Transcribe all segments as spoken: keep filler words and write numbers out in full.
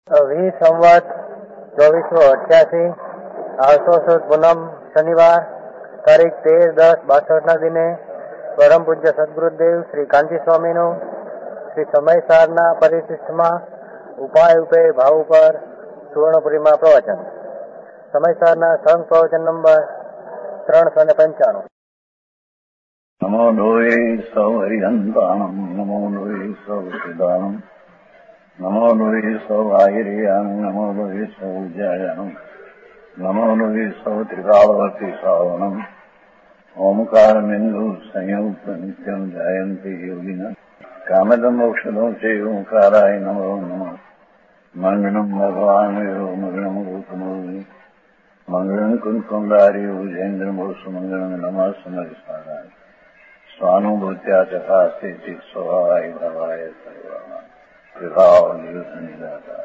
વીસ સંવત ચોવીસો અઠ્યાસી આઠસો સુદ પૂનમ શનિવાર તારીખ તેર દસ બાસઠ ના દિને પરમ પૂજ્ય સદગુરુદેવ શ્રી કાંતિ સ્વામીનું શ્રી સમયસારના પરિશિષ્ટમાં ઉપાય ઉપે ભાવ ઉપર સુવર્ણપુરીમાં પ્રવચન. સમયસારના સંઘ પ્રવચન નંબર ત્રણસો ને પંચાણું. નમો લોહે સૌ હરિહંતાણમ નમો લોહે સૌ સિદ્ધાણમ નમો લોહે સૌ આહિર્યાણમ નમો લોહે સૌ જયાણમ નમો લોહે સૌ ત્રિકાળવતી શ્રાવણમ ઓમકાર બિંદુ સંયુક્ત નિત્યમ જયંતિ યોગિના કામદ મોક્ષદો છે ઓંકારાય નમો નમઃ. મંગળમ ભગવાન મંગળમ ગૌતમોની મંગળમ કુંકુંડારી ઉજેન્દ્ર મોક્ષ મંગળમ નમઃ સમરિસ્વારાય સ્વાનુભૂત્યા ચકાસ્તે સ્વભાવાય ભવાય સર્વમાં વિભાવ નિવૃત્ત નિરાકાર.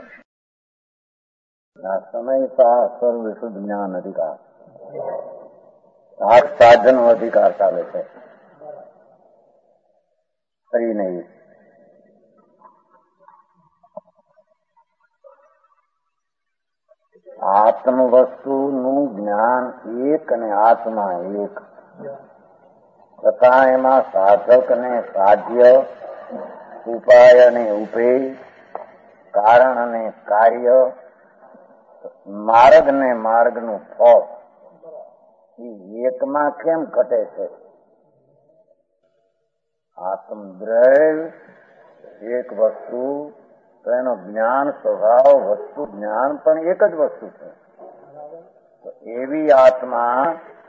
સમયસા સર્વ શુદ્ધ જ્ઞાન અધિકાર આ સાધનો અધિકાર ચાલે છે. ફરી નહીં આત્મ વસ્તુનું જ્ઞાન એક અને આત્મા એક તથા એમાં સાધક ને સાધ્ય, ઉપાય અને ઉભેય, કારણ અને કાર્ય, માર્ગ ને માર્ગનું ફળ એ એકમાં કેમ ઘટે છે? આત્મદ્રવ્ય એક વસ્તુ તો એનો જ્ઞાન સ્વભાવ વસ્તુ જ્ઞાન પણ એક જ વસ્તુ છે. તો એવી આત્મા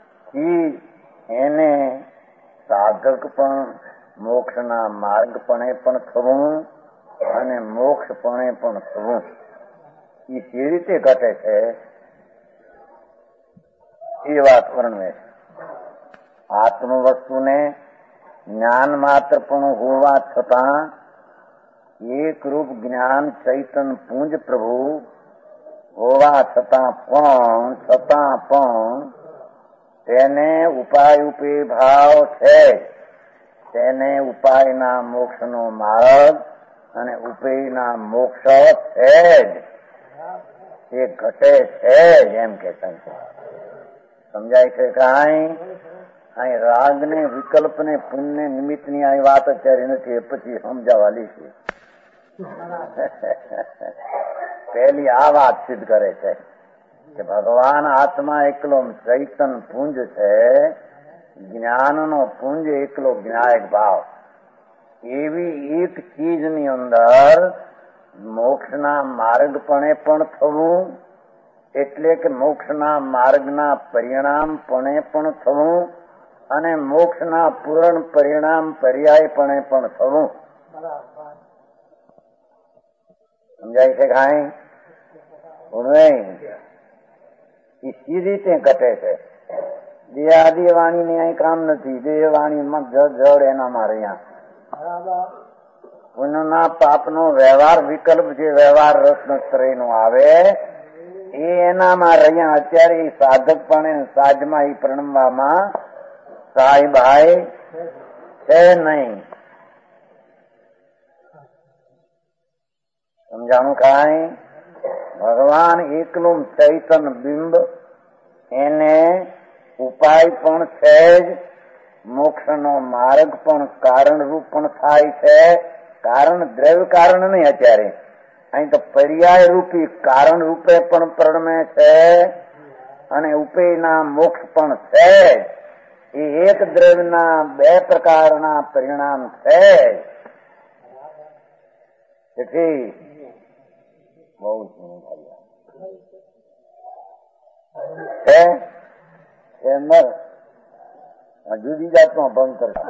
એને સાધક પણ મોક્ષના માર્ગપણે પણ થવું અને મોક્ષપણે પણ થવું એ કેવી રીતે ઘટે છે એ વાત વર્ણવે છે. આત્મ વસ્તુને જ્ઞાન માત્ર પણ હોવા છતાં એક રૂપ જ્ઞાન ચૈતન પુંજ પ્રભુ હોવા છતાં પણ છતાં પણ તેને ઉપાય ઉપે ભાવ છે. તેને ઉપાયના મોક્ષનો માર્ગ અને ઉપેયના મોક્ષ છે જ એ ઘટે છે જ એમ કે સમજાય છે. કે અહીં અહીં રાગ ને વિકલ્પ ને પુણ્ય નિમિત્ત ની આ વાત અત્યારે નથી, પછી સમજાવવા લીધી. પહેલી આ વાત સિદ્ધ કરે છે કે ભગવાન આત્મા એકલો ચૈતન પુંજ છે, જ્ઞાનનો પુંજ એકલો જ્ઞાયક ભાવ. એવી એક ચીજની અંદર મોક્ષના માર્ગપણે પણ થવું એટલે કે મોક્ષના માર્ગના પરિણામપણે પણ થવું અને મોક્ષના પૂર્ણ પરિણામ પર્યાયપણે પણ થવું. સમજાય છે કાંઈ? એ સી રીતે ઘટે છે. દેહ આદિ વાણી ને અહીં કામ નથી. દેહ વાણીમાં જડ એનામાં રહ્યા. પુણ્યના પાપનો વ્યવહાર વિકલ્પ જે વ્યવહાર રસનત્રય નો આવે એ એનામાં રહ્યા. અત્યારે એ સાધકપણે સાજમાં એ પ્રણવામાં સાહેબાઈ છે નહીં. સમજાણું કાંઈ? ભગવાન એકલું ચૈતન બિંબ એને ઉપાય પણ છે જ, મોક્ષનો માર્ગ પણ કારણ રૂપ પણ થાય છે. કારણ દ્રવ્ય કારણ નહીં, અત્યારે અહીં તો પર્યાય રૂપી કારણ રૂપે પણ પ્રણમે છે અને ઉપેયના મોક્ષ પણ છે. એ એક દ્રવ્યના બે પ્રકારના પરિણામ છે. તેથી બહુ જુદી જાતનો ભંગ કરશે.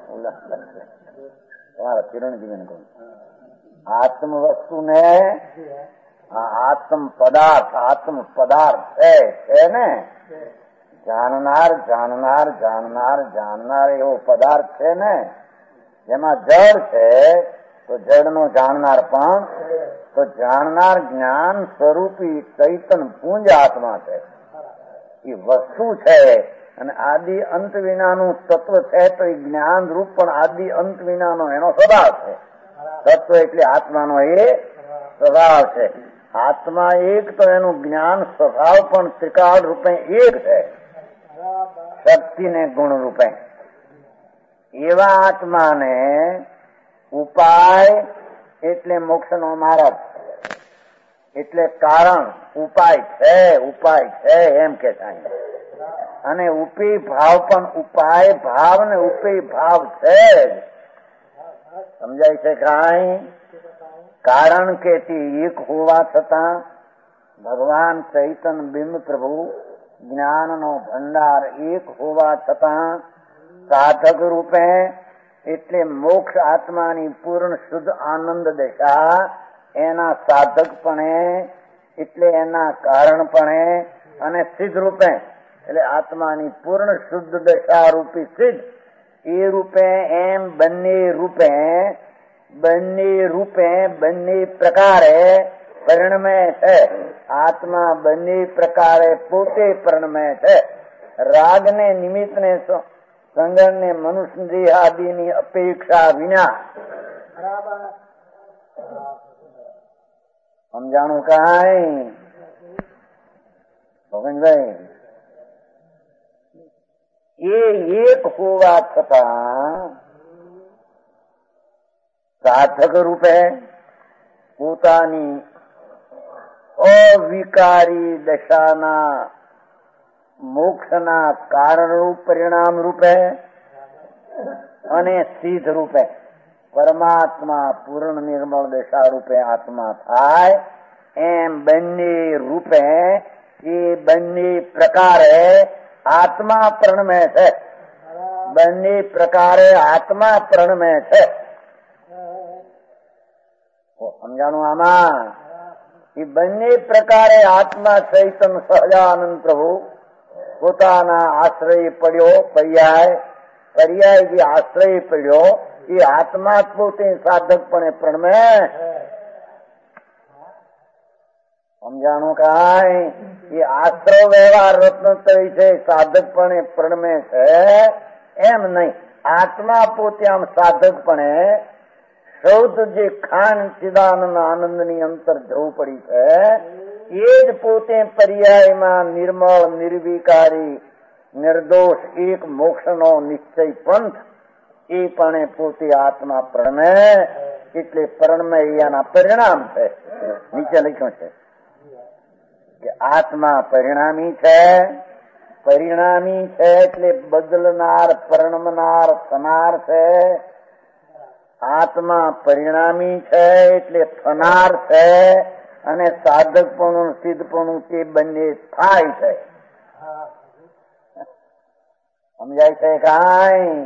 તમારા કિરણજીને કહું, આત્મ વસ્તુને આત્મ પદાર્થ આત્મ પદાર્થ છે ને જાણનાર જાણનાર જાણનાર જાણનાર એવો પદાર્થ છે ને, જેમાં જડ છે તો જડનો જાણનાર પણ, તો જાણનાર જ્ઞાન સ્વરૂપી ચૈતન પુંજ આત્મા છે. એ વસ્તુ છે અને આદિ અંત વિનાનું તત્વ છે. તો એ જ્ઞાન રૂપ પણ આદિ અંત વિનાનો એનો સ્વભાવ છે. તત્વ એટલે આત્માનો એ સ્વભાવ છે. આત્મા એક તો એનું જ્ઞાન સ્વભાવ પણ ત્રિકાળ રૂપે એક છે, શક્તિ ને ગુણ રૂપે. એવા આત્માને ઉપાય એટલે મોક્ષનો માર્ગ, એટલે કારણ ઉપાય છે, ઉપાય છે એમ કે થાય. અને ઉપી ભાવ પણ ઉપાય ભાવ ને ઉપી ભાવ છે. સમજાય છે કાંઈ? કારણ કે તે એક હોવા છતાં ભગવાન ચૈતન્ય બિંબ પ્રભુ જ્ઞાનનો ભંડાર એક હોવા છતાં સાધક રૂપે એટલે મોક્ષ આત્માની પૂર્ણ શુદ્ધ આનંદ દશા એના સાધકપણે એટલે એના કારણપણે અને સિદ્ધ રૂપે એટલે આત્માની પૂર્ણ શુદ્ધ દશા રૂપી સિદ્ધ એ રૂપે એમ બંને રૂપે બંને રૂપે બંને પ્રકારે પરિણમે છે. આત્મા બંને પ્રકારે પોતે પરિણમે છે. રાગને નિમિત્તને સંગને મનુષ્ય દેહાદિની અપેક્ષા વિના સમજાણું કાંઈ ભગવાનભાઈ? એ એક હોવા છતાં સાધક રૂપે પોતાની અવિકારી દશાના મોક્ષના કારણરૂપ પરિણામ રૂપે અને સિદ્ધ રૂપે પરમાત્મા પૂર્ણ નિર્મળ દશા રૂપે આત્મા થાય એમ બંને રૂપે એ બંને પ્રકારે આત્મા પ્રણમે છે. બંને પ્રકારે આત્મા પ્રણમે છે. સમજાણું આમાં? એ બંને પ્રકારે આત્મા ચૈતન્ય સહજાનંદ પ્રભુ પોતાના આશ્રય પડ્યો, પર્યાય પર્યાય જે આશ્રય પડ્યો એ આત્મા પોતે સાધકપણે પ્રણમે. સમજાણું કાંઈ? એ આશ્રય વ્યવહાર રત્નત્રય છે, સાધકપણે પ્રણમે છે એમ નહીં. આત્મા પોતે આમ સાધકપણે સૌદ જે ખાન ચિદાનંદ આનંદની અંતર જવું પડી છે એ જ પોતે પર્યાયમાં નિર્મળ નિર્વિકારી નિર્દોષ એક મોક્ષનો નિશ્ચય પંથ એ પણ પોતે આત્મા પ્રણમે. એટલે પ્રણમે એના પરિણામ છે. નીચે લખ્યું છે કે આત્મા પરિણામી છે. પરિણામી છે એટલે બદલનાર, પરણમનાર, થનાર છે. આત્મા પરિણામી છે એટલે થનાર છે અને સાધકપણું સિદ્ધપણું તે બંને થાય છે. સમજાય છે કાંઈ?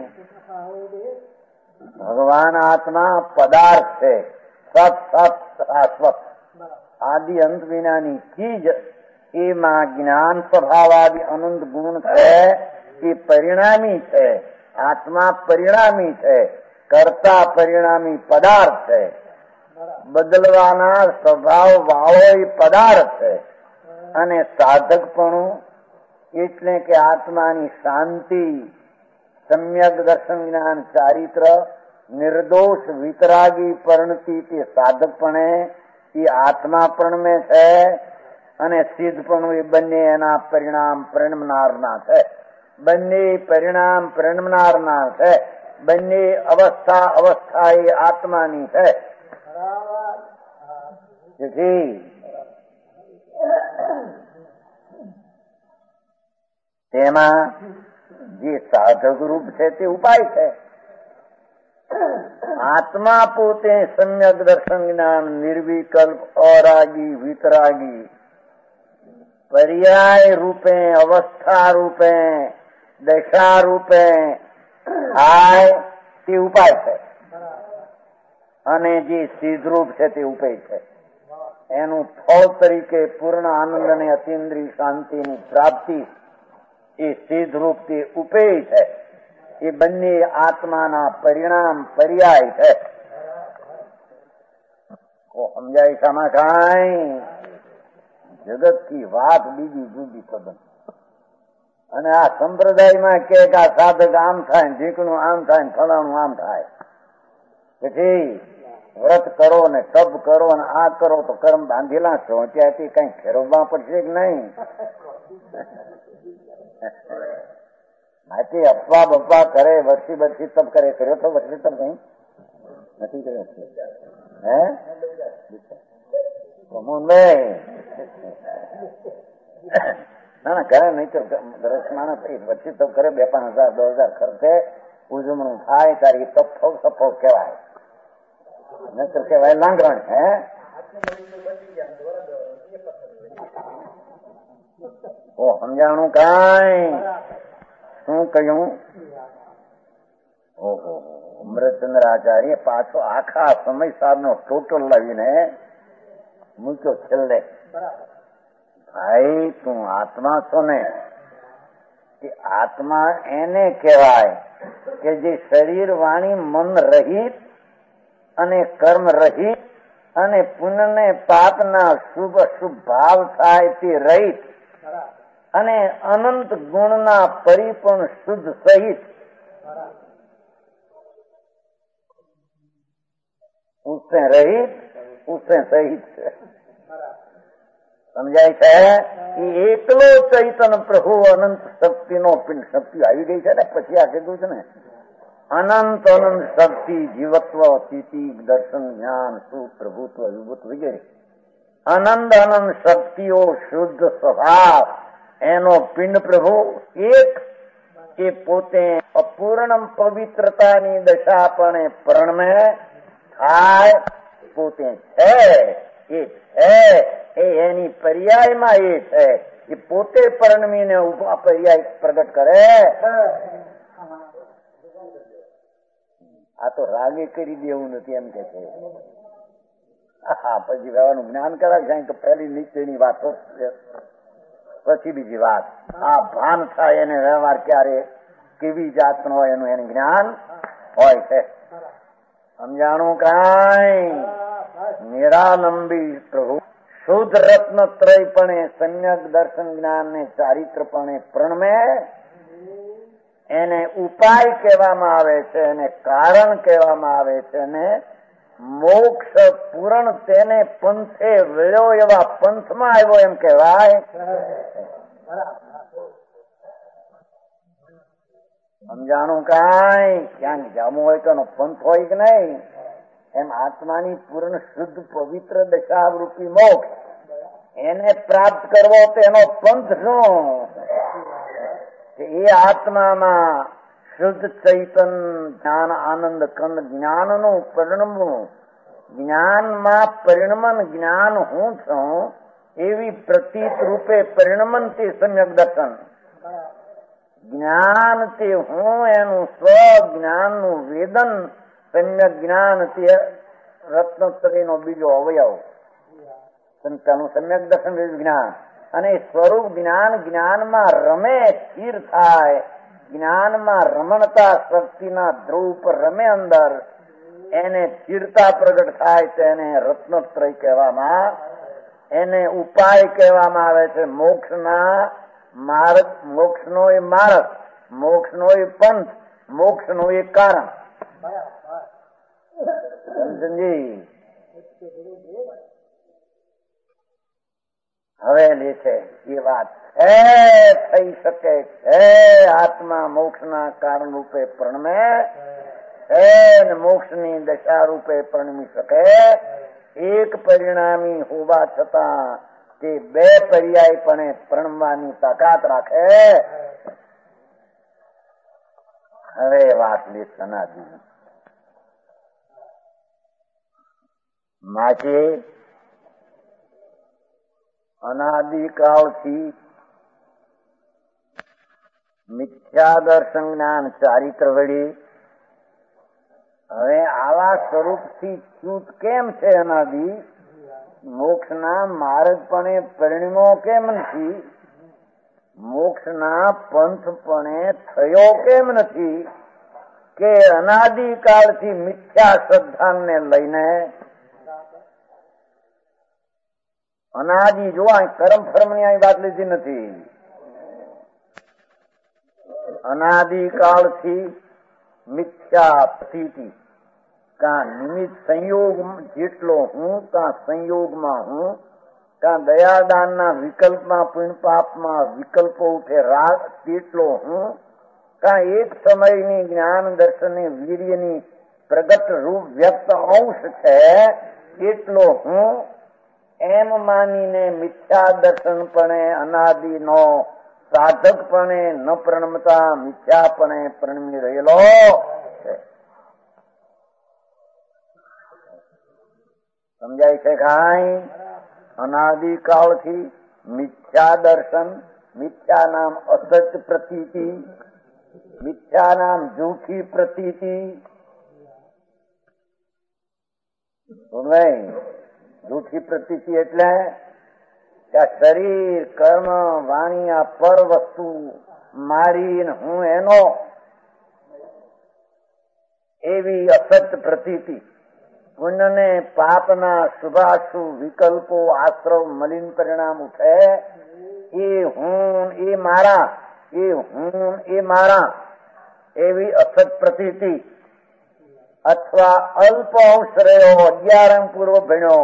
ભગવાન આત્મા પદાર્થ છે, સત સત શાશ્વત આદિ અંત વિનાની ચીજ. એમાં જ્ઞાન સ્વભાવાદી અનંત ગુણ છે એ પરિણામી છે. આત્મા પરિણામી છે, કરતા પરિણામી પદાર્થ છે. બદલવાના સ્વભાવ વાળો એ પદાર્થ છે. અને સાધકપણું એટલે કે આત્માની શાંતિ, સમ્યક દર્શન જ્ઞાન ચારિત્ર, નિર્દોષ વિતરાગી પરિણતિ તે સાધકપણે એ આત્મા પ્રણમે છે. અને સિદ્ધપણું એ બંને એના પરિણામ પરિણમનારના છે. બંને પરિણામ પરિણમનારના છે. બંને અવસ્થા અવસ્થા એ આત્માની છે. તેથી તેમાં જે સાધક રૂપ છે તે ઉપાય છે. આત્મા પોતે સમ્યક દર્શન જ્ઞાન નિર્વિકલ્પ અરાગી વિતરાગી પર્યાય રૂપે અવસ્થા રૂપે દશા રૂપે થાય તે ઉપાય છે. અને જે સિદ્ધરૂપ છે તે ઉપાય છે. એનું ફળ તરીકે પૂર્ણ આનંદ અને અતિન્દ્રિય શાંતિની પ્રાપ્તિ એ સિદ્ધરૂપ તે ઉપાય છે. એ બંને આત્માના પરિણામ પર્યાય છે. સમજાય શામાં કાંઈ? જગત की વાત બીજી જુદી તદ્દન. અને આ સંપ્રદાયમાં કે આ સાધક આમ થાય, ઢીકણું આમ થાય, ફલાણું આમ થાય. પછી વ્રત કરો ને તપ કરો ને આ કરો તો કર્મ બાંધેલા છો ત્યાંથી કઈ ફેરવવા પડશે કે નહીં? આથી અફવા બફવા કરે, વર્ષી વર્ષી તપ કરે. કર્યો તો વર્ષી તપ કઈ નથી કર્યો? હે નહીં ના ના કરે નહીં તો દસ માણસ વર્ષી તપ કરે, બે પાંચ હજાર દસ હજાર ખર્ચે ઉજવણું થાય તારી તપ થવ સફો કહેવાય, નકર કહેવાય લાંગરણ. હે ઓ સમજાણું કઈ શું કહ્યું? ઓહો અમૃતચંદ્ર આચાર્ય પાછો આખા સમય સારનો ટોટલ લાવીને મૂક્યો છેલ્લે. ભાઈ તું આત્મા છો ને, કે આત્મા એને કહેવાય કે જે શરીર વાણી મન રહિત અને કર્મ રહિત અને પુણ્ય પાપના શુભ અશુભ ભાવ થાય તે રહિત અને અનંત ગુણના પરિપૂર્ણ શુદ્ધ સહિત ઉસે રહિત ઉસે સહિત છે. સમજાય છે? એ એકલો ચૈતન પ્રભુ અનંત શક્તિ નો પિંડ. શક્તિ આવી ગઈ છે ને પછી આ કીધું છે ને અનંત અનંત શક્તિ, જીવત્વ, સ્થિતિ, દર્શન, જ્ઞાન, સુખ, પ્રભુત્વ, વિભૂત વગેરે અનંત અનંત શક્તિઓ, શુદ્ધ સ્વભાવ એનો પિંડ પ્રભુ એક. એ પોતે અપૂર્ણ પવિત્રતાની દશા પણ પ્રણમે થાય પોતે છે. એ છે એ એની પર્યાયમાં એ છે કે પોતે પરણમીને ઉભા પર્યાય પ્રગટ કરે. આ તો રાગે કરી દેવું નથી એમ કે છે. હા પછી રહેવાનું જ્ઞાન કરાવે છે તો પહેલી નીચેની વાત પછી બીજી વાત. આ ભાન થાય એને વ્યવહાર ક્યારે કેવી જાતનો હોય એનું એને જ્ઞાન હોય છે. સમજાણું કઈ? નિરાલંબી પ્રભુ શુદ્ધ રત્ન ત્રયપણે સમ્યક દર્શન જ્ઞાન ને ચારિત્રપણે પ્રણમે એને ઉપાય કહેવામાં આવે છે, એને કારણ કહેવામાં આવે છે, અને મોક્ષ પૂરણ તેને પંથે વેળ્યો એવા પંથમાં આવ્યો એમ કહેવાય. સમજાણું કઈ? ક્યાંક જામું હોય તો એનો પંથ હોય કે નહીં? એમ આત્માની પૂર્ણ શુદ્ધ પવિત્ર દશાવૃત્તિ મોક્ષ એને પ્રાપ્ત કરવો તો એનો પંથ શું? એ આત્મામાં શુદ્ધ ચૈતન જ્ઞાન આનંદ કંદ જ્ઞાનનું પરિણમવું, જ્ઞાનમાં પરિણમન જ્ઞાન હું છું એવી પ્રતીત રૂપે પરિણમન તે સમ્યક દર્શન. જ્ઞાન તે હું એનું સ્વ જ્ઞાનનું વેદન સમ્યક જ્ઞાન તે રત્નોત્તરીનો બીજો અવયવ સંતાનું સમ્યક દર્શન જ્ઞાન. અને સ્વરૂપ જ્ઞાન જ્ઞાનમાં રમે સ્થિર થાય, જ્ઞાનમાં રમણતા શક્તિના ધ્રુવ પર રમે અંદર એને સ્થિરતા પ્રગટ થાય તેને રત્નોત્રય કહેવામાં, એને ઉપાય કહેવામાં આવે છે. મોક્ષના માર્ગ, મોક્ષનો એ માર્ગ, મોક્ષનો એ પંથ, મોક્ષનો એ કારણ. સમજી? હવે લે છે એ વાત છે થઈ શકે છે. આત્મા મોક્ષના કારણ રૂપે પ્રણમે છે ને મોક્ષની દશા રૂપે પ્રણમી શકે. એક પરિણામી હોવા છતાં તે બે પર્યાયપણે પ્રણમવાની તાકાત રાખે. હવે વાત લે સનાદી માટે અનાદિકાળથી મિથ્યા દર્શન જ્ઞાન ચારિત્ર વળી હવે આવા સ્વરૂપથી ચ્યુત કેમ છે? અનાદિ મોક્ષના માર્ગપણે પરિણમો કેમ નથી? મોક્ષના પંથપણે થયો કેમ નથી? કે અનાદિકાળથી મિથ્યા શ્રદ્ધાને લઈને અનાદિ જોવા કર્મ ફર્મની અહીં વાત લીધી નથી. અનાદિકાળથી મિથ્યા પ્રતીતિ કાં નિમિત્ત સંયોગ જેટલો હું, કાં સંયોગમાં હું, કાં દયાદાનના વિકલ્પમાં પુણ્ય પાપમાં વિકલ્પો ઉઠે રાગ તેટલો હું, કાં એક સમયની જ્ઞાન દર્શનની વીર્યની પ્રગટ રૂપ વ્યક્ત અંશ છે એટલો હું, એમ માનીને મિથ્યા દર્શનપણે અનાદિનો સાધકપણે ન પ્રણમતા મિથ્યાપણે પ્રણમી રહેલો છે. સમજાય છે કાંઈ? અનાદિકાળથી મિથ્યા દર્શન, મિથ્યા નામ અસત્ય પ્રતીતિ, મિથ્યા નામ જૂઠી પ્રતીતિ. જૂઠી પ્રતીતિ એટલે કે શરીર કર્મ વાણી આ પર વસ્તુ મારી હું એનો, એવી અસત્ય પ્રતીતિ. પુણ્ય ને પાપના શુભાશુભ વિકલ્પો આશ્રવ મલિન પરિણામ ઉઠે એ હું એ મારા, એ હું એ મારા એવી અસત પ્રતીતિ. અથવા અલ્પ અંશ રહ્યો, અગિયારમ પૂર્વ ભણ્યો,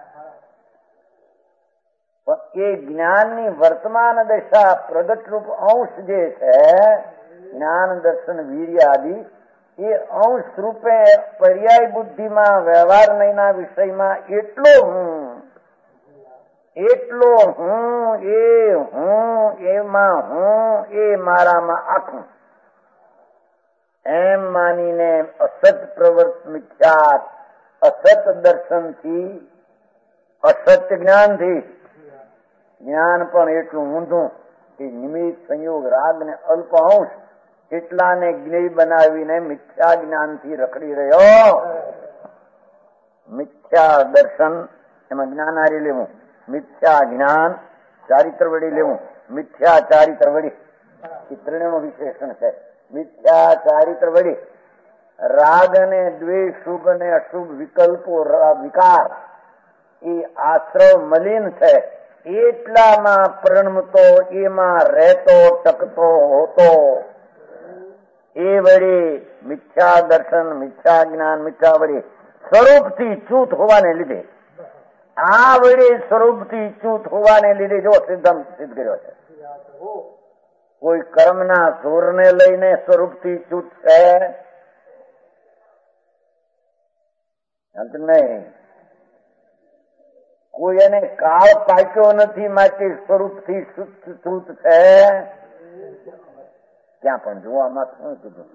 એ જ્ઞાનની વર્તમાન દશા પ્રગટ રૂપ અંશ જે છે જ્ઞાન દર્શન વીર્ય આદિ, એ અંશ રૂપે પર્યાય બુદ્ધિમાં વ્યવહાર નહીના વિષયમાં એટલો હું, એટલો હું, એ હું એમાં હું, એ મારામાં આખું એમ માનીને અસત પ્રવૃત્ત મિથ્યાત અસત દર્શનથી અસત્ય જ્ઞાનથી જ્ઞાન પણ એટલું ઊંધું કે નિમિત્ત સંયોગ રાગ ને અલ્પ અંશ એટલાને જ્ઞેય બનાવીને મિથ્યા જ્ઞાનથી રખડી રહ્યો. મિથ્યા દર્શન એમાં જ્ઞાન હારી લેવું, મિથ્યા જ્ઞાન ચારિત્ર વડી લેવું, મિથ્યા ચારિત્ર વડી એ ત્રણેયનું વિશેષણ છે. મિથ્યા ચારિત્ર વડી રાગ ને દ્વેષ, શુભ ને અશુભ વિકલ્પો વિકાર એ આશ્રવ મલિન છે એટલામાં પ્રણમતો, એમાં રહેતો ટકતો હોતો, એ વળી મિથ્યા દર્શન મિથ્યા જ્ઞાન મિથ્યા વળી સ્વરૂપથી ચૂત હોવાને લીધે, આ વળી સ્વરૂપથી ચૂત હોવાને લીધે જો સિદ્ધાંત સિદ્ધ કર્યો છે. કોઈ કર્મના જોરને લઈને સ્વરૂપથી ચૂત છે નહીં. કોઈ એને કાળ પાક્યો નથી માટે સ્વરૂપથી ચૂત છે. ત્યાં પણ જોવામાં શું કીધું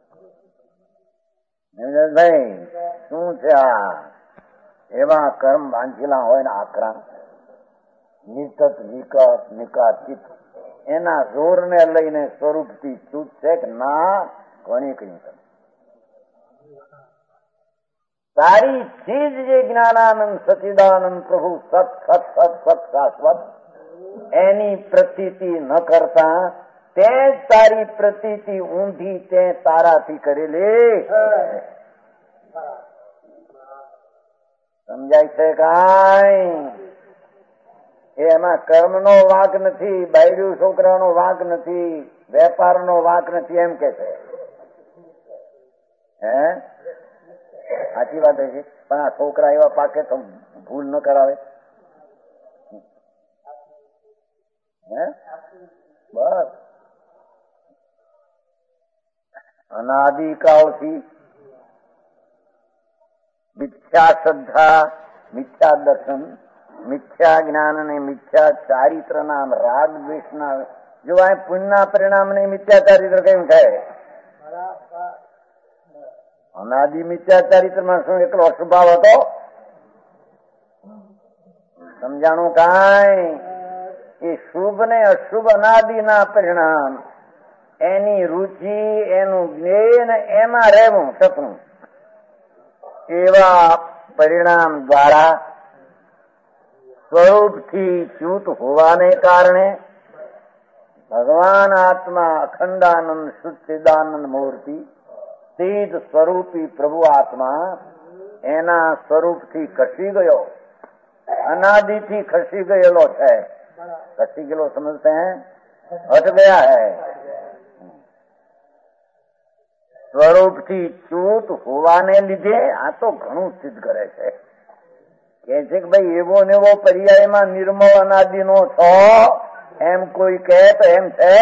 ભાઈ, શું છે આ? એવા કર્મ બાંધેલા હોય ને આકરા નિકટ વિકટ નિકાચિત, એના જોર ને લઈને સ્વરૂપથી ચૂત છે કે ના? ઘણી કઈ સારી ચીજ જે જ્ઞાનાનંદ સચિદાનંદ પ્રભુ સત સત સત સત શાશ્વત એની પ્રતીતિ ન કરતા તે તારી પ્રતીતિ ઊંધી તે તારાથી કરેલી. સમજાય છે કાંઈ? એમાં કર્મનો વાંક નથી, બાયડું છોકરાનો વાંક નથી, વેપારનો વાંક નથી એમ કે છે. હે સાચી વાત છે. પણ આ છોકરા એવા પાકે તો ભૂલ ન કરાવે. હે બસ અનાદિકાળથી મિથ્યા શ્રદ્ધા, મિથ્યા દર્શન, મિથ્યા જ્ઞાન અને મિથ્યા ચારિત્ર નામ રાગ દ્વેષ ના જો આ પુણ્યના પરિણામ ને મિથ્યા ચારિત્ર કેમ થાય? અનાદિ મિથ્યા ચારિત્ર માં શું એકલો અસ્વભાવ હતો? સમજાણું કાંઈ? એ શુભ ને અશુભ અનાદિ ના પરિણામ, એની રુચિ, એનું જ્ઞેય ને એમાં રહેવું સપનું, એવા પરિણામ દ્વારા સ્વરૂપથી ચ્યુત હોવાને કારણે ભગવાન આત્મા અખંડાનંદ શુદ્ધિદાનંદ મૂર્તિ સિદ્ધ સ્વરૂપી પ્રભુ આત્મા એના સ્વરૂપથી ખસી ગયો, અનાદિથી ખસી ગયેલો છે. ખસી ગયેલો સમજતે હૈ, હટ ગયા હૈ. સ્વરૂપથી ચ્યુત હોવાને લીધે આ તો ઘણું સિદ્ધ કરે છે. કે છે કે ભાઈ એવો ને એવો પર્યાયમાં નિર્મળ અનાદિનો છો એમ કોઈ કહે તો એમ છે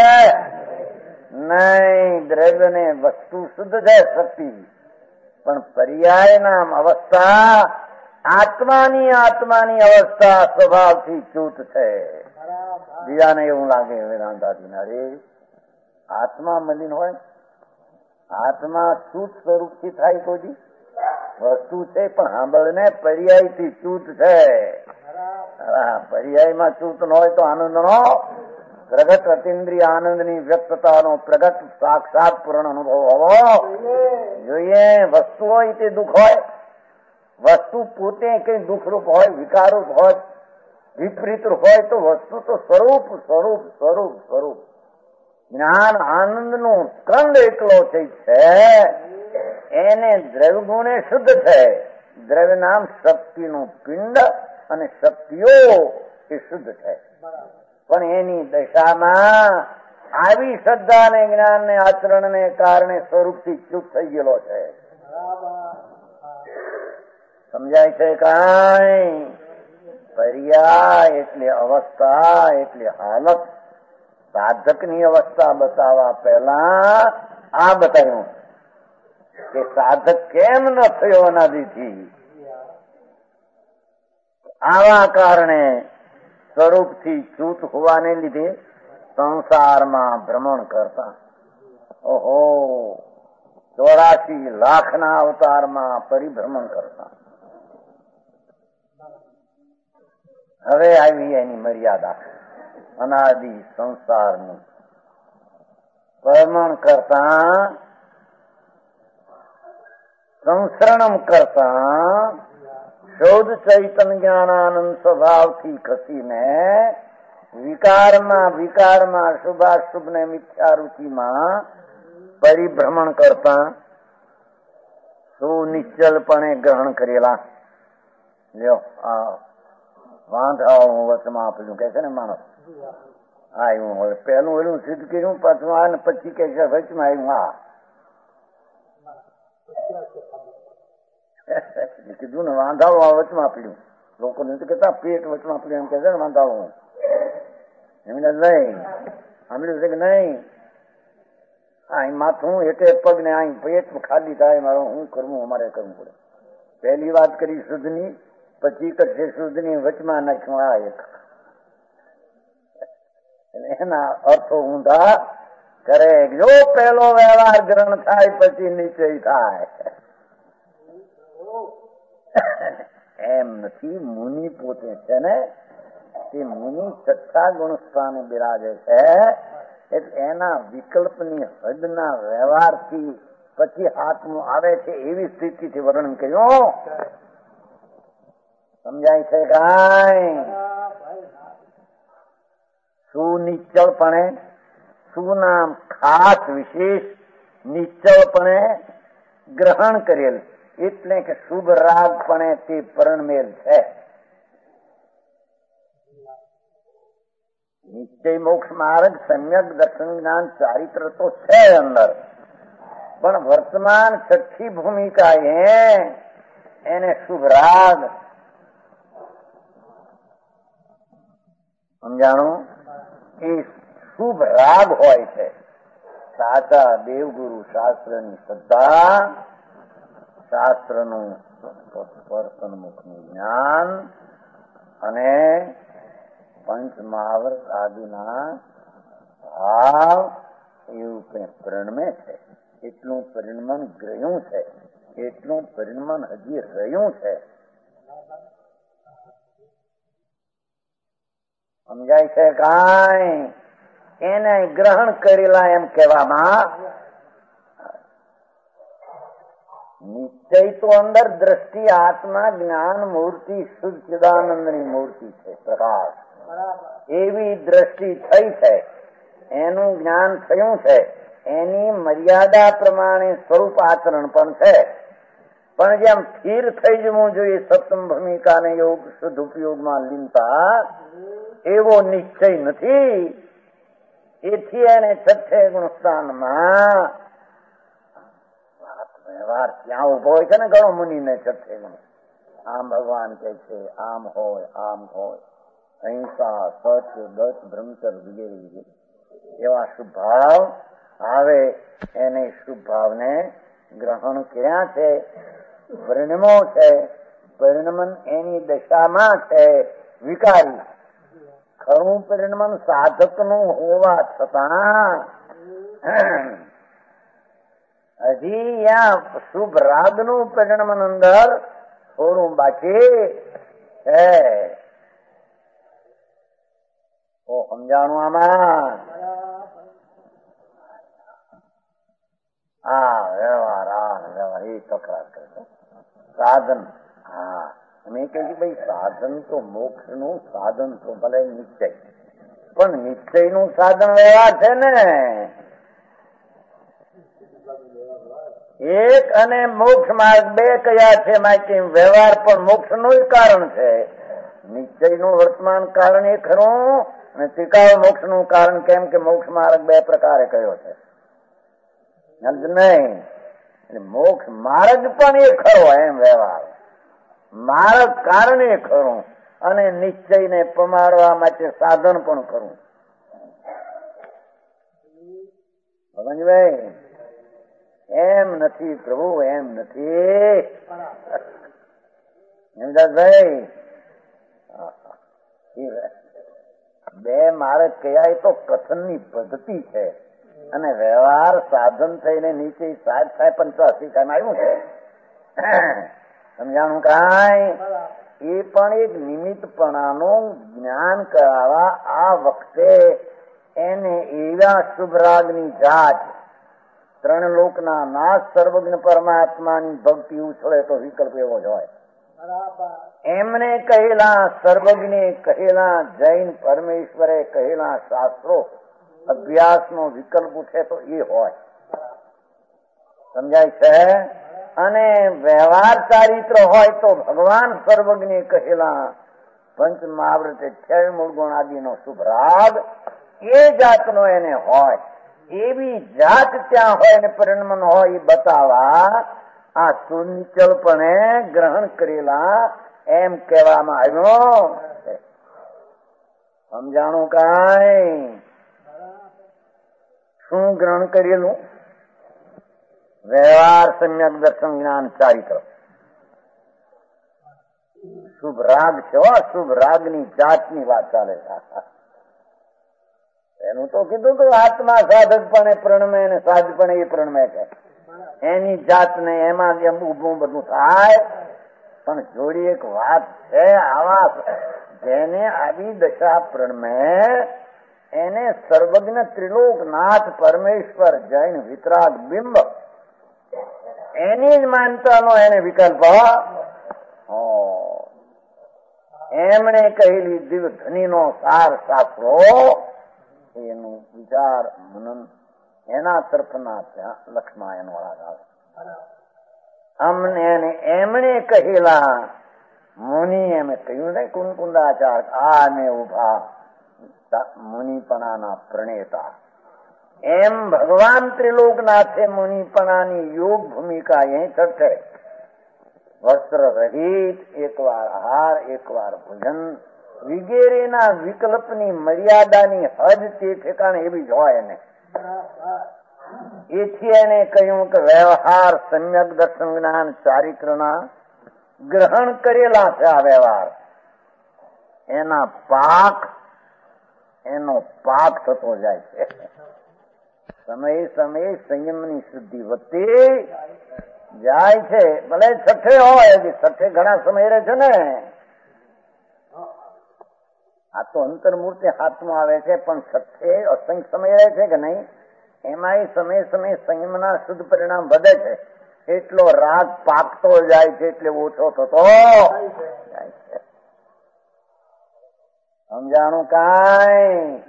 નહીં. દ્રવ્ય ને વસ્તુ શુદ્ધ છે શક્તિ, પણ પર્યાય નામ અવસ્થા આત્માની આત્માની અવસ્થા સ્વભાવથી ચ્યુત છે. બીજાને એવું લાગે વેદાંતાદિના રે આત્મા મલિન હોય, આત્મા ચ્યુત સ્વરૂપથી થાય કોઈ વસ્તુ છે પણ સાંભળને પર્યાયથી ચ્યુત છે. પર્યાયમાં ચ્યુત ન હોય તો આનંદ નો પ્રગટ અતિન્દ્રિય આનંદની વ્યક્તતાનો પ્રગટ સાક્ષાત પૂર્ણ અનુભવ હોવો જોઈએ. વસ્તુ હોય તે દુઃખ હોય, વસ્તુ પોતે કઈ દુઃખરૂપ હોય, વિકારરૂપ હોય, વિપરીત હોય તો વસ્તુ તો સ્વરૂપ સ્વરૂપ સ્વરૂપ સ્વરૂપ જ્ઞાન આનંદ નું સ્કંદ એકલો છે. એને દ્રવ્ય ગુણે શુદ્ધ છે. દ્રવ્ય નામ શક્તિનું પિંડ અને શક્તિઓ એ શુદ્ધ છે. પણ એની દશામાં આવી શ્રદ્ધા ને જ્ઞાન ને આચરણ ને કારણે સ્વરૂપથી ચ્યુત થઈ ગયેલો છે. સમજાય છે કાંઈ? પર્યાય એટલે અવસ્થા એટલે હાલત. સાધકની અવસ્થા બતાવવા પહેલા આ બતાવ્યું કે સાધક કેમ ન થયો અનાદિથી. આવા કારણે સ્વરૂપથી ચ્યુત હોવાને લીધે સંસારમાં ભ્રમણ કરતા. ઓહો, ચોરાસી લાખના અવતારમાં પરિભ્રમણ કરતા. હવે આવી એની મર્યાદા. અનાદિ સંસારનું ભ્રમણ કરતા, સંસરણમ કરતા શોધ ચૈતન્ય જ્ઞાનાનંદ સ્વભાવથી ખસીને વિકારમાં વિકારમાં શુભાશુભ ને મિથ્યા રુચિમાં પરિભ્રમણ કરતા સુનિશ્ચલપણે ગ્રહણ કરેલા. લ્યો આ વાંધાઓ હું વચમાં આપેલું કે છે ને માણસ આવ્યું હોય પેલું એનું સિદ્ધ કર્યું, પાછું આ ને પછી કે છે વચમાં આવ્યું. હા કીધું ને વાંધાઓ આ વચમાં પીડ્યું. લોકો નથી કેતા પેટ વચમાં પીડ્યું એમ કે છે ને વાંધાઓ એમને નહીં સાંભળ્યું છે કે નહીં? અહીં માથું એક પગ ને અહીં પેટ ખાલી થાય મારો શું કરવું અમારે કરવું પડે. પહેલી વાત કરી શુદ્ધની, પછી કરશે શુદ્ધની, વચમાં નાખ્યું આ એક. એના અર્થો ઊંધા કરે. જો પહેલો વ્યવહાર ગ્રહણ થાય પછી નિશ્ચય થાય એમ નથી. મુનિ પોતે છે ને તે મુનિ છઠ્ઠા ગુણ સ્થાને બિરાજે છે એટલે એના વિકલ્પની હદના વ્યવહારથી પછી હાથમાં આવે છે એવી સ્થિતિથી વર્ણન કર્યું. સમજાય છે કાંઈ? સુનિશ્ચળપણે, સુનામ ખાસ વિશેષ, નિશ્ચળપણે ગ્રહણ કરેલ એટલે કે શુભ રાગપણે તે પરણમેલ છે. નિશ્ચય મોક્ષ માર્ગ સમ્યક દર્શન જ્ઞાન ચારિત્ર તો છે અંદર, પણ વર્તમાન છઠ્ઠી ભૂમિકા એને શુભ રાગ સમજાણું એ શુભ રાગ હોય છે. સાચા દેવગુરુ શાસ્ત્રની શ્રદ્ધા, શાસ્ત્રનું સ્પર્શનમુખનું જ્ઞાન અને પંચ મહાવર્ત આદિના ભાવ એવું કંઈ પરિણમે છે. એટલું પરિણમન ગ્રહ્યું છે, એટલું પરિણમન હજી રહ્યું છે. સમજાય છે કાંઈ? એને ગ્રહણ કરેલા એમ કહેવામાં. નિશ્ચય તો અંદર દ્રષ્ટિ આત્મા જ્ઞાન મૂર્તિ શુદ્ધ ચિદાનંદની મૂર્તિ છે, પ્રકાશ. એવી દ્રષ્ટિ થઈ છે, એનું જ્ઞાન થયું છે, એની મર્યાદા પ્રમાણે સ્વરૂપ આચરણ પણ છે. પણ જેમ સ્થિર થઈ જવું જોઈએ સપ્તમ ભૂમિકાને યોગ શુદ્ધ ઉપયોગમાં લીનતા, એવો નિશ્ચય નથી. એથી એને છઠ્ઠે ગુણસ્થાનમાં વ્યવહાર ત્યાં ઉભો હોય છે ને ઘણો મુનિને છઠ્ઠે આમ ભગવાન કે છે આમ હોય આમ હોય અહિંસા સત્ય દત્ત બ્રહ્મચર્ય વગેરે વગેરે એવા શુભ ભાવ આવે એને શુભ ભાવને ગ્રહણ કર્યા છે. પરિણમો છે, પરિણમન એની દશામાં છે વિકારી. ખરું પરિણમન સાધક નું હોવા છતાં હજી આ શુભ રાગ નું પરિણમન અંદર થોડું બાકી છે. તો સમજાણું આમાં? હા વ્યવહાર આ વ્યવહાર એ તકરાર કરે સાધન. હા અમે કહ્યું ભાઈ સાધન તો મોક્ષ નું સાધન તો ભલે નિશ્ચય, પણ નિશ્ચય નું સાધન વ્યવહાર છે ને. એક અને મોક્ષ માર્ગ બે કયા છે? માહિતી વ્યવહાર પણ મોક્ષ નું કારણ છે. નિશ્ચય નું વર્તમાન કારણ એ ખરું અને ત્રિકાળ મોક્ષ નું કારણ. કેમ કે મોક્ષ માર્ગ બે પ્રકારે કયો છે નહીં. મોક્ષ માર્ગ પણ એ ખરો એમ વ્યવહાર માર્ગ કારણ એ ખરું અને નિશ્ચયને પમાડવા માટે સાધન પણ ખરું. ભગવાનભાઈ એમ નથી પ્રભુ, એમ નથી હેમદાસભાઈ. બે માર્ગ કયા એ તો કથનની પદ્ધતિ છે અને વ્યવહાર સાધન થઈને નીચે સાહેબ સાહેબ પંચાસી કામ આવ્યું છે. સમજાણું કાંઈ? એ પણ એક નિમિત્તપણાનું જ્ઞાન કરાવવા આ વખતે એને એવા શુભ રાગની જાત ત્રણ લોકના નાશ સર્વજ્ઞ પરમાત્માની ભક્તિ ઉછળે તો વિકલ્પ એવો જ હોય. એમને કહેલા સર્વજ્ઞે કહેલા જૈન પરમેશ્વરે કહેલા શાસ્ત્રો અભ્યાસ નો વિકલ્પ ઉઠે તો એ હોય. સમજાય છે? અને વ્યવહાર ચારિત્ર હોય તો ભગવાન સર્વજ્ઞે કહેલા પંચ મહાવ્રતે છ મૂળ ગુણ આદિ નો શુભ રાગ એ જાતનો એને હોય. એવી જાત ત્યાં હોય ને પરિણમન હોય એ બતાવવા આ સુનિચલપણે ગ્રહણ કરેલા એમ કહેવામાં આવ્યો. સમજાણું કાંઈ? શું ગ્રહણ કરેલું? વ્યવહાર સમ્યક દર્શન જ્ઞાન ચારિત્ર શુભ રાગ છે. શુભ રાગ ની જાત ની વાત ચાલે છે. એનું તો કીધું કે આત્મા સાધકપણે પ્રણમે ને સાધપણે એ પ્રણમે છે. એની જાત ને એમાં એમ ઉભું બધું થાય. પણ જોડી એક વાત છે, આવા જેને આવી દશા પ્રણમે એને સર્વજ્ઞ ત્રિલોકનાથ પરમેશ્વર જૈન વિતરાગ બિંબ એની જ માનતાનો એને વિકલ્પ. એમણે કહેલી દિવ્ય ધની નો સાર શાસ્ત્રો એનું વિચાર મનન એના તરફના ત્યાં લક્ષ્માયન વાળા અમને એમણે કહેલા મુનિ એમ કહ્યું ને કુંકુંદાચાર આ ને ઉભા મુનિપણાના પ્રણેતા. એમ ભગવાન ત્રિલોકનાથે મુનિપણાની યોગ ભૂમિકા એ છઠ્ઠે વસ્ત્ર રહિત એકવાર આહાર એકવાર ભોજન વગેરેના વિકલ્પની મર્યાદાની હદ તે ઠેકાણે એવી જ હોય એને. એથી એને કહ્યું કે વ્યવહાર સમ્યક દર્શન જ્ઞાન ચારિત્રના ગ્રહણ કરેલા છે. આ વ્યવહાર એના પાક એનો પાક થતો જાય છે. સમય સમયે સંયમની શુદ્ધિ વધતી જાય છે. ભલે છઠ્ઠે હોય, છઠ્ઠે ઘણા સમય રહે છે ને. આ તો અંતર્મૂર્તિ હાથમાં આવે છે, પણ છઠ્ઠે અસંખ્ય સમય રહે છે કે નહીં? એમાં સમય સમય સંયમના શુદ્ધ પરિણામ વધે છે. એટલો રાગ પાકતો જાય છે, એટલે ઓછો થતો જાય છે. સમજાણું કાંઈ?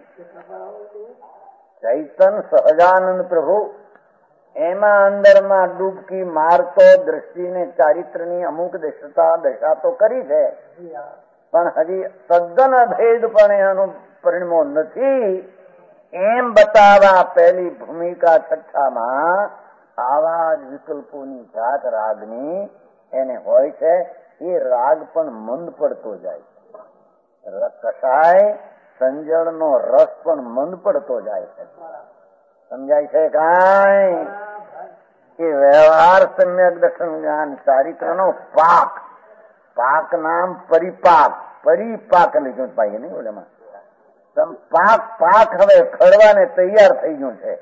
ચૈતન સહજાનંદ પ્રભુ એમાં અંદરમાં ડૂબકી મારતો દ્રષ્ટિને ચારિત્રની અમુક દશા દશા તો કરી છે, પણ હજી તદ્દન અભેદ પણ એનું પરિણમો નથી. એમ બતાવવા પહેલી ભૂમિકા છઠ્ઠામાં આવા જ વિકલ્પોની જાત રાગની એને હોય છે. એ રાગ પણ મંદ પડતો જાય, કસાય સંજળનો રસ પણ મંદ પડતો જાય છે. સમજાય છે કાંઈ? કે વ્યવહાર સમ્યક દર્શન જ્ઞાન ચારિત્રનો પાક, પાક નામ પરિપાક, પરિપાક લીધું ભાઈ નહીં ઓલામાં પાક, પાક હવે ખડવાને તૈયાર થઈ ગયું છે.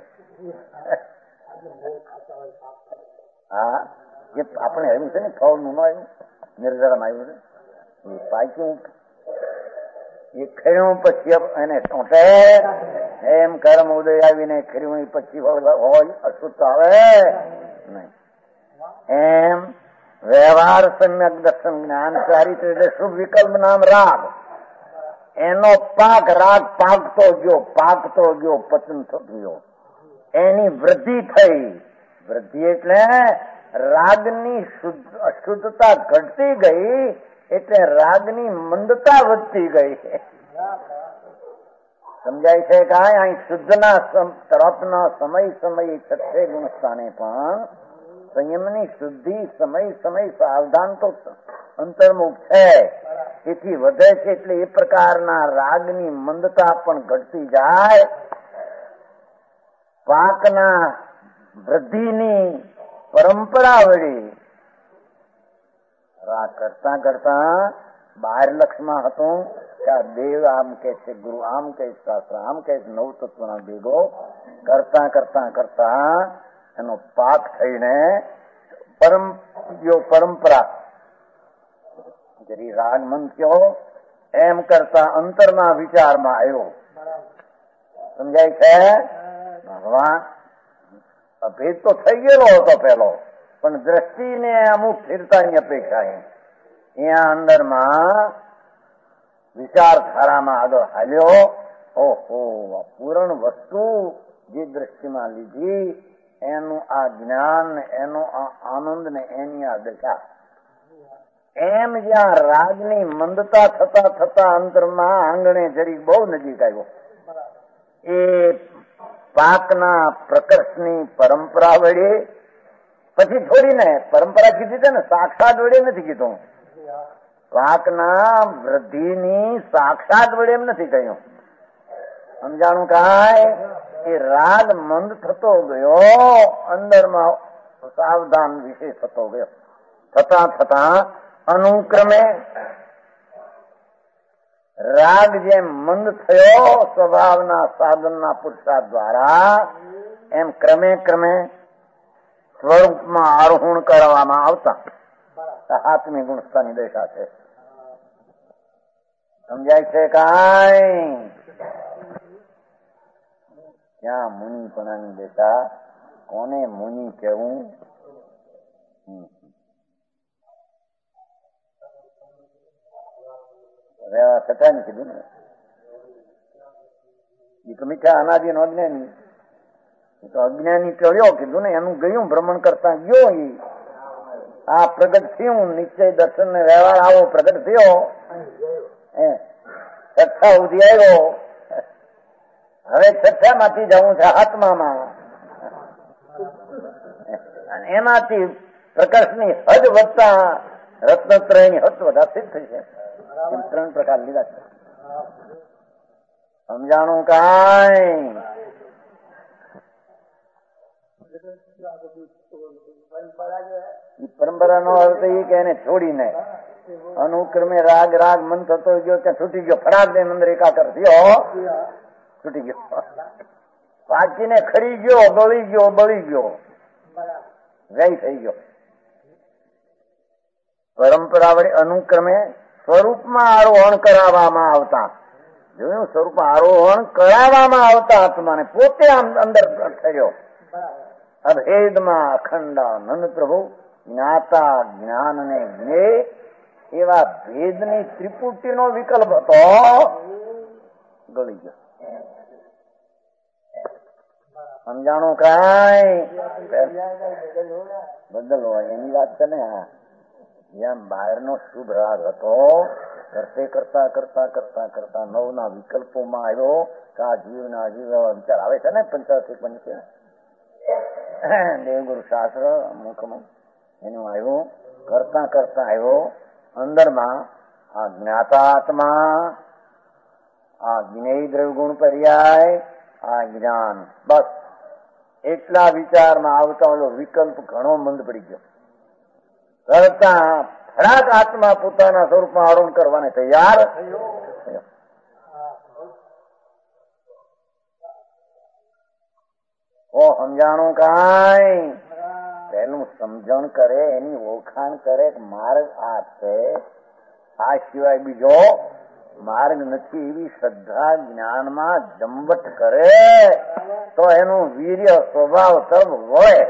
હા, જે આપણે આવ્યું છે ને ફળ નું આવ્યું, નિર્જળમાં આવ્યું છે, એ પાક્યું, એ ખેડ્યું પછી એને ટોટે એમ કર્મ ઉદય આવીને ખેડ્યું પછી હોય અશુદ્ધ આવે નહીં. એમ વ્યવહાર સમ્યક દર્શન જ્ઞાન ચારિત્ર એટલે શુભ વિકલ્પ નામ રાગ, એનો પાક, રાગ પાકતો ગયો, પાકતો ગયો, પતન થતો ગયો, એની વૃદ્ધિ થઈ. વૃદ્ધિ એટલે રાગની અશુદ્ધતા ઘટતી ગઈ, એટલે રાગની મંદતા વધતી ગઈ. સમજાય છે કાંઈ? અહીં શુદ્ધના તરફના સમય સમય છઠ્ઠે ગુણસ્થાને પણ સંયમની શુદ્ધિ સમય સમય સાવધાન તો અંતર્મુખ છે, તેથી વધે છે. એટલે એ પ્રકારના રાગની મંદતા પણ ઘટતી જાય. પાકના વૃદ્ધિની પરંપરા વળી રાગ કરતા કરતા બાર લક્ષમાં હતું કે આ દેવ આમ કે છે, ગુરુ આમ કે, શાસ્ત્ર આમ કે, નવ તત્વના ભેગો કરતા કરતા કરતા એનો પાક થઈને પરમ પરંપરા જરી રાગ મન થયો, એમ કરતા અંતરના વિચારમાં આવ્યો. સમજાય છે? ભગવાન અભેદ તો થઈ ગયેલો હતો પેલો, પણ દ્રષ્ટિને અમુક સ્થિરતાની અપેક્ષા અહીંયા અંદરમાં વિચારધારામાં આગળ હાલ્યો. ઓહો, પૂર્ણ વસ્તુ જે દ્રષ્ટિમાં લીધી, એનું આ જ્ઞાન, એનો આ આનંદ ને એની આ દશા. એમ જ્યાં રાગની મંદતા થતા થતા અંતરમાં આંગણે જરી બહુ નજીક આવ્યો. એ પાકના પ્રકર્ષની પરંપરા વડે, પછી થોડીને પરંપરા કીધી છે ને, સાક્ષાત વડે નથી કીધું. પાકના વૃદ્ધિની સાક્ષાત વડે એમ નથી કહ્યું. સમજાણું કાંઈ? એ રાગ મંદ થતો ગયો, અંદરમાં સાવધાન વિશે થતો ગયો. થતા થતા અનુક્રમે રાગ જેમ મંદ થયો સ્વભાવના સાધનના પુરુષાર્થ દ્વારા, એમ ક્રમે ક્રમે સ્વરૂપમાં આરોહણ કરવામાં આવતા આત્મી ગુણસ્થાની દશા છે. સમજાય છે કાંઈ? ક્યાં મુનિપણાની દશા, કોને મુનિ કહેવું? હવે આ છઠ્ઠાની કીધું ને, એ તો મીઠા અનાદિ નો અજ્ઞાની, એ તો અજ્ઞાની ચડ્યો કીધું ને, એનું ગયું ભ્રમણ કરતા ગયો. એ આ પ્રગટ થયું, નિશ્ચય દર્શન ને વ્યવહાર આવો પ્રગટ થયો, છઠ્ઠા સુધી આવ્યો. હવે છઠ્ઠા માંથી જવું છે આત્મામાં, એમાંથી પ્રકાશની હદ વધતા રત્નત્રયની હદ વધા સિદ્ધ થશે. એમ ત્રણ પ્રકાર લીધા છે. સમજાણું કાંઈ? પરંપરાનો અર્થ એ કે એને છોડીને અનુક્રમે રાગ રાગ મન થતો ગયો, ત્યાં છૂટી ગયો, ફરાક ને અંદર એકાકર થયો, છૂટી ગયો, પાકીને ખરી ગયો, બળી ગયો, બળી ગયો, વ્યય થઈ ગયો. પરંપરા વડે અનુક્રમે સ્વરૂપમાં આરોહણ કરાવવામાં આવતા, જોયું, સ્વરૂપમાં આરોહણ કરાવવામાં આવતા આત્માને પોતે આમ અંદર થયો. અભેદમાં અખંડાનંદ પ્રભુ જ્ઞાતા જ્ઞાન ને જ્ઞેય એવા ભેદની ત્રિપુટીનો વિકલ્પ હતો, ગળી ગયો. સમજાણું કાંઈ? બદલવો એની વાત છે ને. જેમ બહારનો શુભ રાગ હતો, કરતે કરતા કરતા કરતા કરતા નવના વિકલ્પોમાં આવ્યો કે આ જીવ ના જીવ વિચાર આવે છે ને, પંચાસી પંચે દેવગુરુ શાસ્ત્ર અમુક અમુક એનું આવ્યું કરતા કરતા આવ્યો અંદરમાં આ જ્ઞાતા આત્મા, આ જ્ઞેય દ્રવ્ય ગુણ પર્યાય, આ જ્ઞાન, બસ એટલા વિચારમાં આવતા ઓલો વિકલ્પ ઘણો મંદ પડી ગયો. કરતા ફરાક આત્મા પોતાના સ્વરૂપમાં આરોહણ કરવાને તૈયાર થયો. ઓ સમજાણું કાંઈ પેલું સમજણ કરે, એની ઓળખાણ કરે, માર્ગ આ છે, આ સિવાય બીજો માર્ગ નથી, એવી શ્રદ્ધા જ્ઞાનમાં જંબટ કરે તો એનું વીર્ય સ્વભાવ સબ વળે.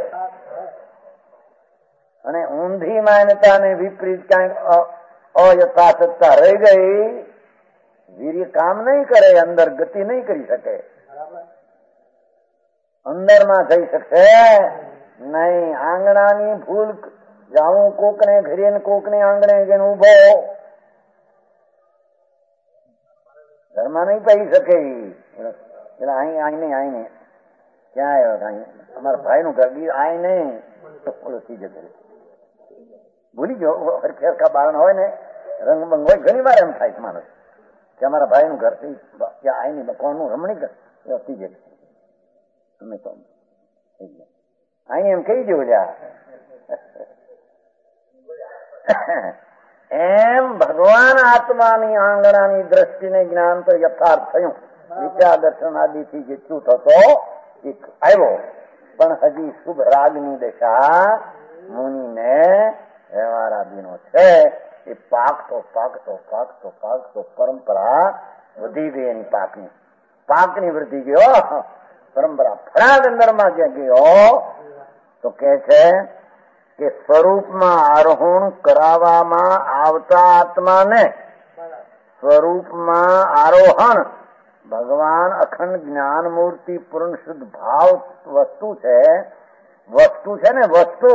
અને ઊંધી માન્યતાને વિપરીત ક્યાંક અયથાસત્તા રહી ગઈ, વીર્ય કામ નહીં કરે, અંદર ગતિ નહીં કરી શકે, અંદરમાં થઈ શકશે નહીં. આંગણાની ભૂલ જાઉં કોકને ઘરે ને કોકને આંગણે જઈને ઉભો, ઘરમાં નહીં પડી શકે. એટલે અહીં આઈ નહીં, આઈ નહીં, ક્યાં આવ્યો? અમારા ભાઈ નું ઘર આઈ નહીં, ઓળખી જશે, ભૂલી ગયો. ફેરખા બારણ હોય ને, રંગ બંગ હોય, ઘણી વાર એમ થાય માણસ કે અમારા ભાઈ નું ઘર ત્યાં આઈ નહીં, કોનું રમણી ઘર થઈ જાય. અમે તો અહીં એમ કહી દઉં એમ ભગવાન આત્માની આંગણાની દ્રષ્ટિને જ્ઞાન તો યથાર્થ થયું. વિચાર દર્શન આદિથી જે છૂટ હતો આવ્યો, પણ હજી શુભ રાગની દશા મુનિને વ્યવહાર આદિનો છે. એ પાકતો પાકતો પાકતો પાકતો પરંપરા વધી ગઈ, એની પાકની પાકની વૃદ્ધિ ગયો પરંપરા ફરાગ અંદરમાં જે ગયો તો કે છે કે સ્વરૂપમાં આરોહણ કરાવવામાં આવતા આત્માને, સ્વરૂપમાં આરોહણ ભગવાન અખંડ જ્ઞાન મૂર્તિ પૂર્ણ શુદ્ધ ભાવ વસ્તુ છે, વસ્તુ છે ને વસ્તુ.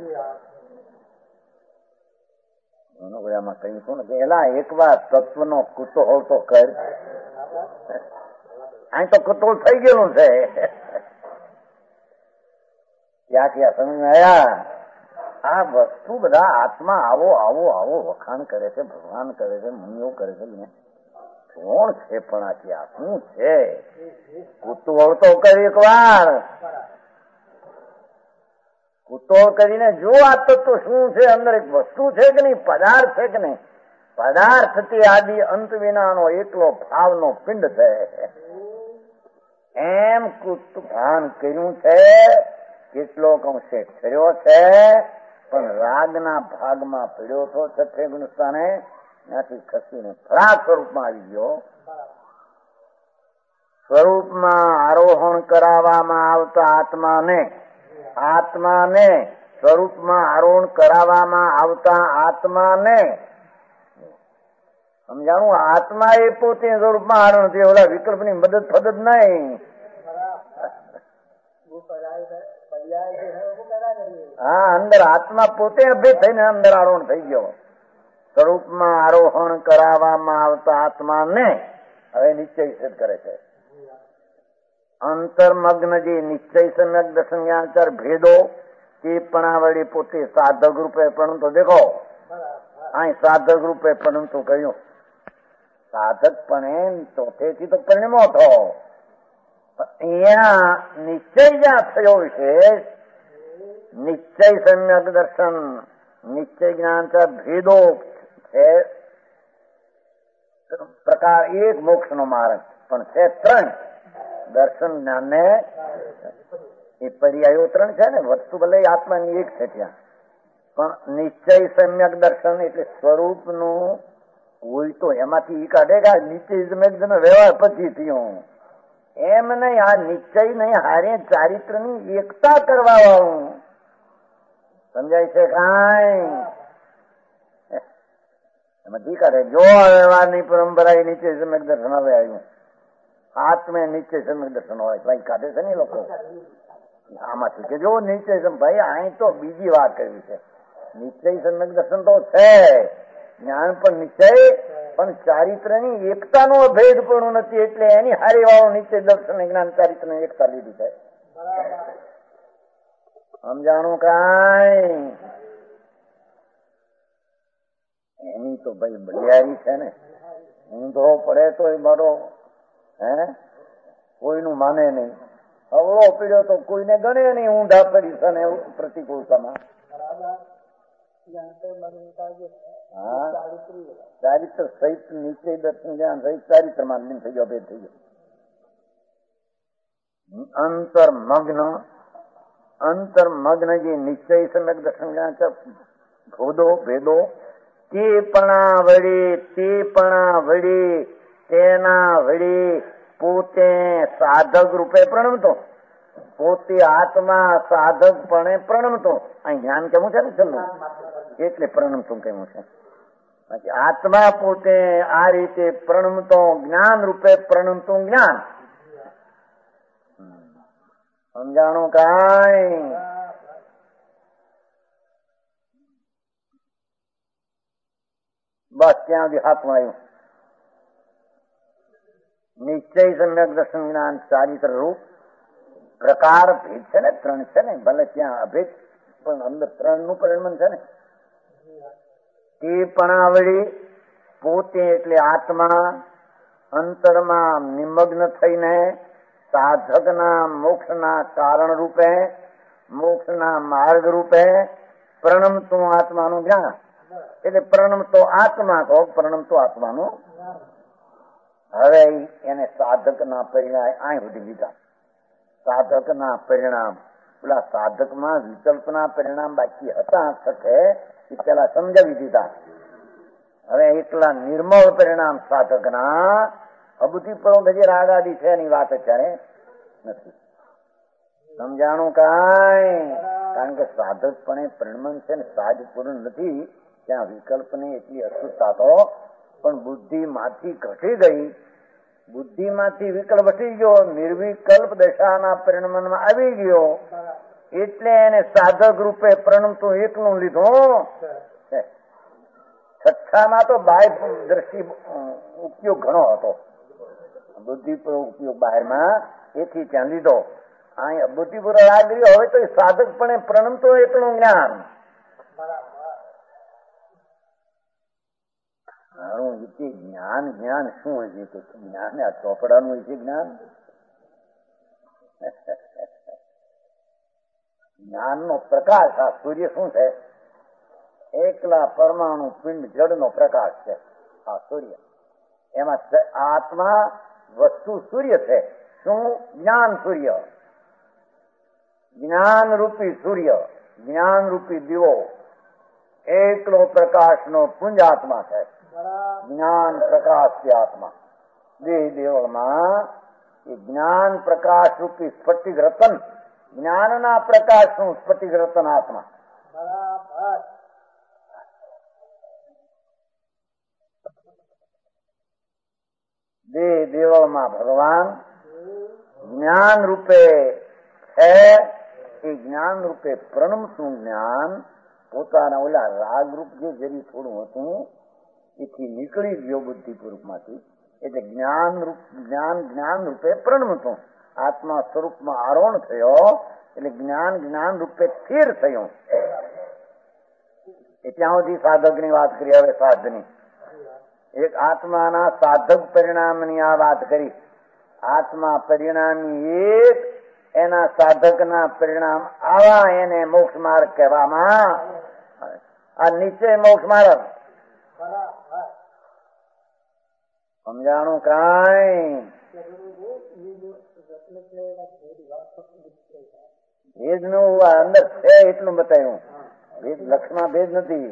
કહીશું ને કે એલા એક વાર તત્વનો કુતૂહલ તો કર, અહીં તો કુતૂહલ થઈ ગયેલું છે. ક્યાં ક્યાં સમજ આવ્યા? આ વસ્તુ બધા આત્મા આવો આવો આવો વખાણ કરે છે, ભગવાન કરે છે, મુનિઓ કરે છે, કોણ છે પણ આ ક્યાં શું છે? કુતૂહલ તો કરી એક વાર, કુતૂહલ કરીને જો આ તત્વ શું છે, અંદર એક વસ્તુ છે કે નહીં, પદાર્થ છે કે નહીં. પદાર્થથી આદિ અંત વિનાનો એકલો ભાવનો પિંડ છે, એમ ભાન કર્યું છે. કેટલો અંશે ઠર્યો છે, પણ રાગના ભાગમાં પીડ્યો હતો છઠ્ઠે ગુણસ્થાને, ત્યાંથી ખસીને ફરાક સ્વરૂપમાં આવી ગયો. સ્વરૂપમાં આરોહણ કરાવવામાં આવતા આત્માને, આત્માને સ્વરૂપમાં આરોહણ કરાવવામાં આવતા આત્માને સમજાણું. આત્મા એ પોતે સ્વરૂપમાં આરોહણ થયો, ઓલા વિકલ્પની મદદ ફદદ નહીં. હા, અંદર આત્મા પોતે અભેદ થઈને અંદર આરોહણ થઈ ગયો. સ્વરૂપમાં આરોહણ કરાવવામાં આવતા આત્માને હવે નિશ્ચય સિદ્ધ કરે છે. અંતર્મગ્ન જે નિશ્ચય સમ્યક દર્શન જ્ઞાનચાર ભેદો તે પણ વળી પોતે સાધક રૂપે પણ તો દેખો, અહીં સાધક રૂપે પણ તો કહ્યું, સાધક પણ ચોથેથી તો પરિણમો હતો. અહીંયા નિશ્ચય જ્યાં થયો વિશેષ, નિશ્ચય સમ્યક દર્શન, નિશ્ચય જ્ઞાનચાર ભેદો છે. પ્રકાર એક મોક્ષ નો માર્ગ પણ છે ત્રણ. દર્શન જ્ઞાન ને એ પર્યાયો ત્રણ છે ને, વસ્તુ ભલે આત્માની એક છે ત્યાં, પણ નિશ્ચય સમ્યક દર્શન એટલે સ્વરૂપનું હોય તો એમાંથી ઈ કાઢેગા. નિશ્ચય સમ્યક વ્યવહાર પછી થયું એમ નહીં, આ નિશ્ચય નહીં, હારે ચારિત્ર ની એકતા કરવા વાળું સમજાય છે કાંઈ? એમાંથી કાઢે જો વ્યવહારની પરંપરા એ નિશ્ચય સમ્યક દર્શન હવે આવ્યું. આત્મે નિશ્ચય સમ્યક દર્શન હોય ભાઈ કાઢે છે ને લોકો આમાંથી કે જો નિશ્ચય સમ ભાઈ અહીં તો બીજી વાત કરવી છે. નિશ્ચય સમ્યક દર્શન તો છે, જ્ઞાન પણ નિશ્ચય, પણ ચારિત્રની એકતાનો અભેદ પણ નથી, એટલે એની હારી વાળો નિશ્ચય દર્શન જ્ઞાન ચારિત્ર ની એકતા લીધી છે. સમજાણું કાંઈ? એની તો ભાઈ બલિયારી છે ને, ઊંધો પડે તો એ મારો હે કોઈનું માને નહીં. અવળો પીડ્યો તો કોઈને ગણે નહીં ઊંધા પડી છે ને પ્રતિકૂળતામાં. હા, ચારિત્ર સહિત નીચે દર્શન જ્ઞાન સહિત ચારિત્ર માં થઈ ગયો, ભેદ થઈ ગયો. અંતર્મગ્ન અંતર્મગ્ન જે નિશ્ચય સમ્યક દર્શન જ્ઞાન છે, ભોદો ભેદો તે પણા વળી તે પણા વળી તેના વળી પોતે સાધક રૂપે પ્રણમતો, પોતે આત્મા સાધકપણે પ્રણમતો. અહીં જ્ઞાન કેવું છે ને છેલ્લું, એટલે પ્રણમતું કેવું છે. બાકી આત્મા પોતે આ રીતે પ્રણમતો, જ્ઞાન રૂપે પ્રણમતું જ્ઞાન. સમજાણું કાંઈ? બસ ત્યાં સુધી હાથમાં આવ્યું. નિશ્ચય સમ્યક દર્શન જ્ઞાન ચારિત્ર રૂપ પ્રકાર ભેદ છે ને, ત્રણ છે ને, ભલે ત્યાં અભેદ પણ અંદર ત્રણ નું પરિણામ છે ને. તે પણ વળી પોતે એટલે આત્મા અંતરમાં નિમગ્ન થઈને સાધકના મોક્ષના કારણ રૂપે, મોક્ષના માર્ગ રૂપે પ્રણમતું આત્માનું જ્ઞાન. એટલે પ્રણમતો આત્મા કહો, પ્રણમતો આત્માનું. હવે એને સાધકના પરિણામ અહીં સુધી લીધા. સાધકના પરિણામ પેલા સાધકમાં વિકલ્પના પરિણામ બાકી હતા છઠે એ પેલા સમજાવી દીધા. હવે એટલા નિર્મળ પરિણામ સાધકના અબુદ્ધિ પર જે રાગાદી છે એની વાત અત્યારે નથી. સમજાણું કાંઈ? કારણ કે સાધકપણે પરિણમન છે ને સાજ પૂર્ણ નથી, ત્યાં વિકલ્પની એટલી અશુદ્ધતા તો પણ બુદ્ધિ માંથી ઘટી ગઈ. બુદ્ધિ માંથી વિકલ્પ હટી ગયો, નિર્વિકલ્પ દશાના પરિણમનમાં આવી ગયો, એટલે એને સાધક રૂપે પ્રણમતું એકલું લીધું. છઠ્ઠામાં તો બાહ્ય દ્રષ્ટિ ઉપયોગ ઘણો હતો, બુદ્ધિપૂર્વક ઉપયોગ બહારમાં, એથી ત્યાં લીધો. અહીં બુદ્ધિપૂર્વક લાગ્યો, હવે તો સાધકપણે પ્રણમતો એકલું જ્ઞાન. જ્ઞાન જ્ઞાન શું હોય છે? જ્ઞાન આ ચોપડાનું હોય છે જ્ઞાન. જ્ઞાન નો પ્રકાશ આ સૂર્ય શું છે? એકલા પરમાણુ પિંડ જળ નો પ્રકાશ છે આ સૂર્ય. એમાં આત્મા વસ્તુ સૂર્ય છે. શું? જ્ઞાન સૂર્ય, જ્ઞાન રૂપી સૂર્ય, જ્ઞાન રૂપી દીવો, એકલો પ્રકાશ નો પુંજ આત્મા છે. જ્ઞાન પ્રકાશ છે આત્મા. દેહ દેવળમાં એ જ્ઞાન પ્રકાશ રૂપી સ્ફટિક રતન, જ્ઞાનના પ્રકાશ નું સ્ફટિક રતન આત્મા. દેહ દેવળમાં ભગવાન જ્ઞાન રૂપે છે. એ જ્ઞાન રૂપે પ્રણમતું જ્ઞાન પોતાના ઓલા રાગરૂપ જે જરી થોડું હતું એથી નીકળી ગયો બુદ્ધિપૂર્વક માંથી. એટલે જ્ઞાન રૂપ જ્ઞાન જ્ઞાન રૂપે પ્રણમતું આત્મા સ્વરૂપમાં આરોહણ થયો. એટલે જ્ઞાન જ્ઞાન રૂપે સ્થિર થયું. એ ત્યાં સુધી સાધક ની વાત કરી. હવે સાધની એક આત્માના સાધક પરિણામની આ વાત કરી. આત્મા પરિણામી એક, એના સાધકના પરિણામ આવા, એને મોક્ષ માર્ગ કહેવામાં. આ નીચે મોક્ષ માર્ગ. સમજાણું કાંઈ? ભેદ નું અંદર છે એટલું બતાવ્યું. ભેદ લક્ષમાં ભેદ નથી.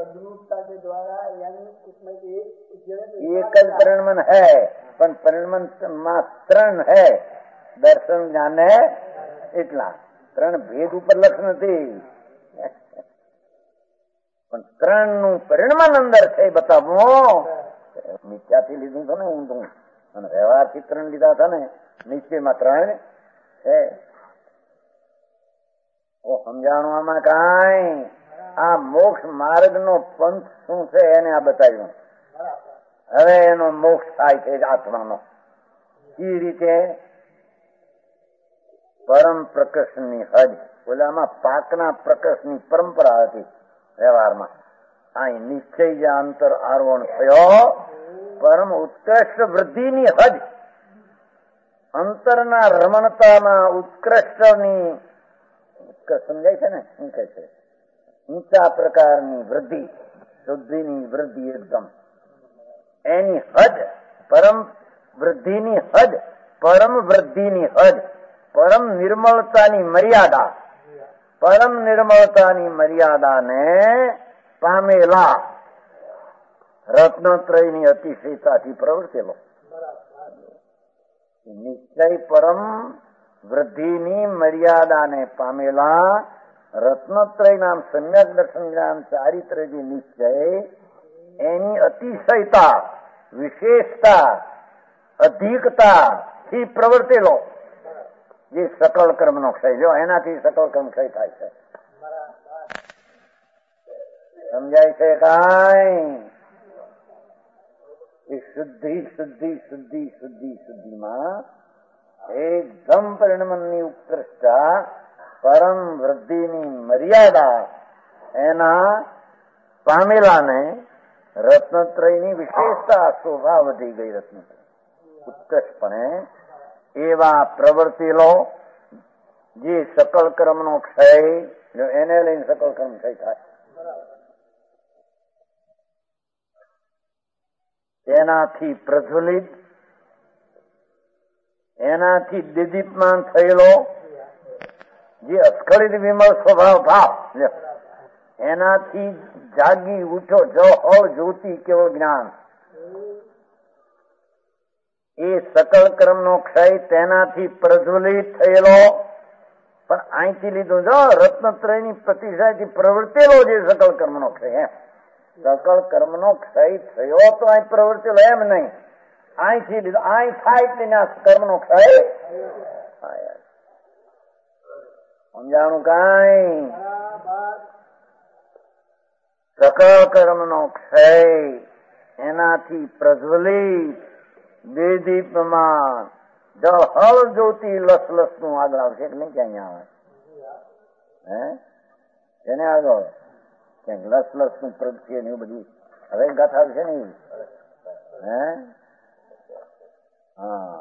એક જ પરિણમન હૈ, પણ પરિણમન માં ત્રણ હૈ. દર્શન જ્ઞાન એટલા ત્રણ ભેદ ઉપર લક્ષ નથી, પણ ત્રણ નું પરિણમન અંદર છે બતાવો. મિથ્યાથી લીધું છે ને ઊંધું, અને વ્યવહારથી ત્રણ લીધા હતા ને. નિશ્ચયમાં ત્રણ છે. સમજાણું આમાં કાંઈ? આ મોક્ષ માર્ગ નો પંથ શું છે એને આ બતાવ્યું. હવે એનો મોક્ષ થાય છે આત્માનો. એ રીતે પરમ પ્રકર્ષની હદ ઓલામાં પાકના પ્રકર્ષની પરંપરા હતી વ્યવહારમાં. અહીં નિશ્ચય જે અંતર આરોહણ થયો, પરમ ઉત્કૃષ્ટ વૃદ્ધિની હદ, અંતરના રમણતામાં ઉત્કૃષ્ટની સમજાય છે ને, શું કહે છે, ઊંચા પ્રકારની વૃદ્ધિ, શુદ્ધિની વૃદ્ધિ એકદમ એની હદ, પરમ વૃદ્ધિની હદ, પરમ વૃદ્ધિની હદ, પરમ નિર્મળતાની મર્યાદા, પરમ નિર્મળતાની મર્યાદાને પામેલા રત્નત્રયની અતિશયતાથી પ્રવર્તેલો નિશ્ચય પરમ વૃદ્ધિની મર્યાદાને પામેલા રત્નત્રય નામ સમ્યક દર્શન જ્ઞાન ચારિત્ર જે નિશ્ચય એની અતિશયતા, વિશેષતા, અધિકતા થી પ્રવર્તેલો જે સકળ કર્મનો ક્ષય, જો એનાથી સકળ કર્મ ક્ષય થાય છે. સમજાય છે કાંઈ? શુદ્ધિ શુદ્ધિ શુદ્ધિ શુદ્ધિ શુદ્ધિમાં એકદમ પરિણમનની ઉત્કૃષ્ટતા, પરમ વૃદ્ધિની મર્યાદા એના પામેલાને રત્નત્રયની વિશેષતા, શોભા વધી ગઈ. રત્નત્રય ઉત્કૃષ્ટપણે એવા પ્રવર્તેલો જે સકલ કર્મનો ક્ષય, જો એને લઈને સકલ કર્મ ક્ષય થાય, એનાથી પ્રજ્વલિત, એનાથી દિદીપમાન થયેલો જે અસ્ખલિત વિમળ સ્વભાવ ભાવ, એનાથી જાગી ઉઠો જો હળ જ્યોતિ કેવળ જ્ઞાન, એ સકલ કર્મનો ક્ષય તેનાથી પ્રજ્વલિત થયેલો. પણ અહીંથી લીધું જો રત્નત્રયની પ્રતિષ્ઠાથી પ્રવર્તેલો જે સકલ કર્મનો ક્ષય, એમ સકળ કર્મનો ક્ષય થયો તો અહીં પ્રવર્તેલો એમ નહીં, અહીંથી લીધું અહીં થાય એટલે કર્મનો ક્ષય. સમજાણું કાંઈ? સકળ કર્મનો ક્ષય એનાથી પ્રજ્વલિત દેદીપમાન હળ જ્યોતિ લસલસ નું આગળ આવશે કે નહીં? ક્યાં આવે હે એને આગળ ક્યાંક લસલસ નું પ્રગતિ ને એવું બધું હવે ગાથા આવશે ને હે? હા,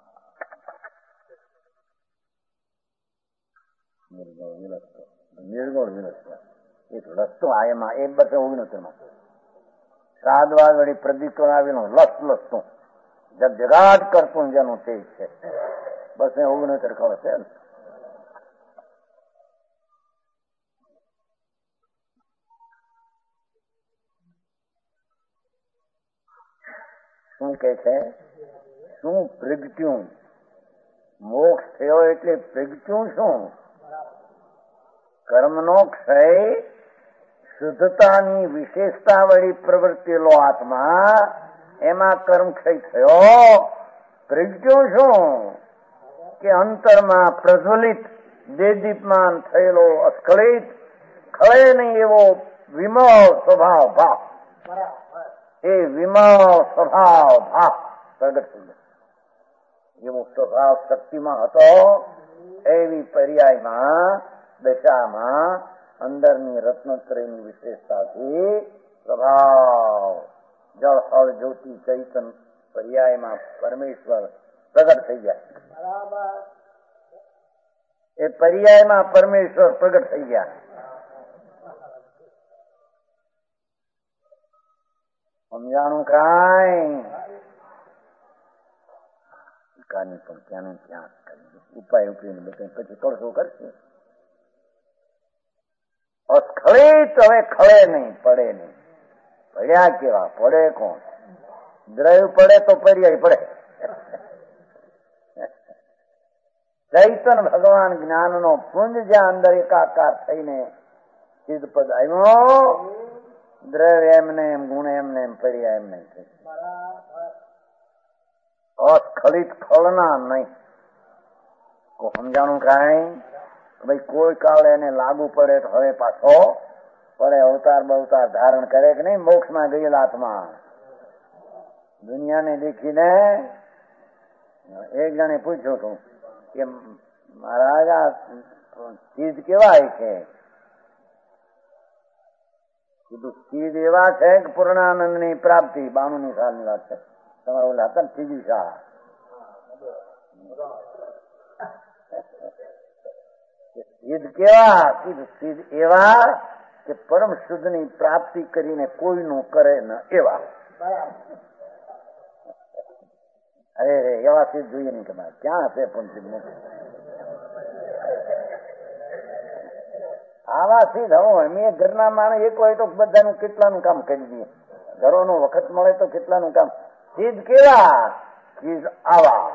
નિર્ગોળ વિલસતો, નિર્ગોળ વિલસતો એક રસ્તો આ એમાં એક બસો ઓગણોતેર માં શ્રાદ્ધવાદ વળી પ્રદીપ આવેલું લસ લસતું જગજગાટ કરતું જેનું તેજ છે. બસ એ ઓગણોતેર ખબર છે. શું કે છે? શું પ્રગટ્યું? મોક્ષ થયો એટલે પ્રગટ્યું શું? કર્મનો ક્ષય, શુદ્ધતાની વિશેષતા વળી પ્રવર્તેલો આત્મા, એમાં કર્મ ક્ષય થયો. પ્રગટ્યું શું? કે અંતરમાં પ્રજ્વલિત દેદીપમાન થયેલો અસ્ખલિત, ખળે નહીં એવો વિમળ સ્વભાવ ભાવ, એ વિમળ સ્વભાવ ભાવ પ્રગટ થઈ ગયો. એવો સ્વભાવ શક્તિમાં હતો, એવી પર્યાયમાં દશામાં અંદરની રત્નત્રયની વિશેષતાથી પ્રભાવ જળ હળ જ્યોતિ ચૈતન પર્યાયમાં પરમેશ્વર પ્રગટ થઈ ગયા. એ પર્યાયમાં પરમેશ્વર પ્રગટ થઈ ગયા. સમજાણું કાંઈ? કાની પણ ક્યાં ક્યાં ઉપાય ઉપીને બધા પછી કરશો કરશે. અસ્ખલિત હવે ખળે નહીં, પડે નહીં. પડ્યા કેવા? પડે કોણ? દ્રવ્ય પડે તો પર્યાય પડે. ચૈતન ભગવાન જ્ઞાનનો પુંજ જ્યાં અંદર એકાકાર થઈને સિદ્ધ પદ આવ્યો, દ્રવ્ય એમને એમ, ગુણ એમને એમ, પર્યાય એમ નહીં થઈ. અસ્ખલિત ખળના નહીં. સમજાણું કાંઈ? ભાઈ કોઈ કાળ એને લાગુ પડે તો હવે પાછો પડે, અવતાર બવતાર ધારણ કરે કે નહીં? મોક્ષમાં ગયેલા આત્મા દુનિયાને દેખીને એક જણે પૂછ્યું હતું કે મહારાજ આ ચીજ કેવાય છે? કીધું ચીજ એવા છે કે પૂર્ણાનંદ ની પ્રાપ્તિ. બાણું ની સાલ ની વાત છે. તમારે ઓલા હતા ને ત્રીજી શાહ, ચીજ કેવા? કીધું ચીજ એવા કે પરમ શુદ્ધ ની પ્રાપ્તિ કરીને કોઈનું કરે ન એવા. અરે રે એવા ચીજ જોઈએ નહીં તમારે. ક્યાં હશે પણ ચીજ? આવા ચીજ હવે મેં ઘરના માણસ એક હોય તો બધાનું કેટલાનું કામ કરી દઈએ. ઘરોનો વખત મળે તો કેટલાનું કામ. ચીજ કેવા? ચીજ આવા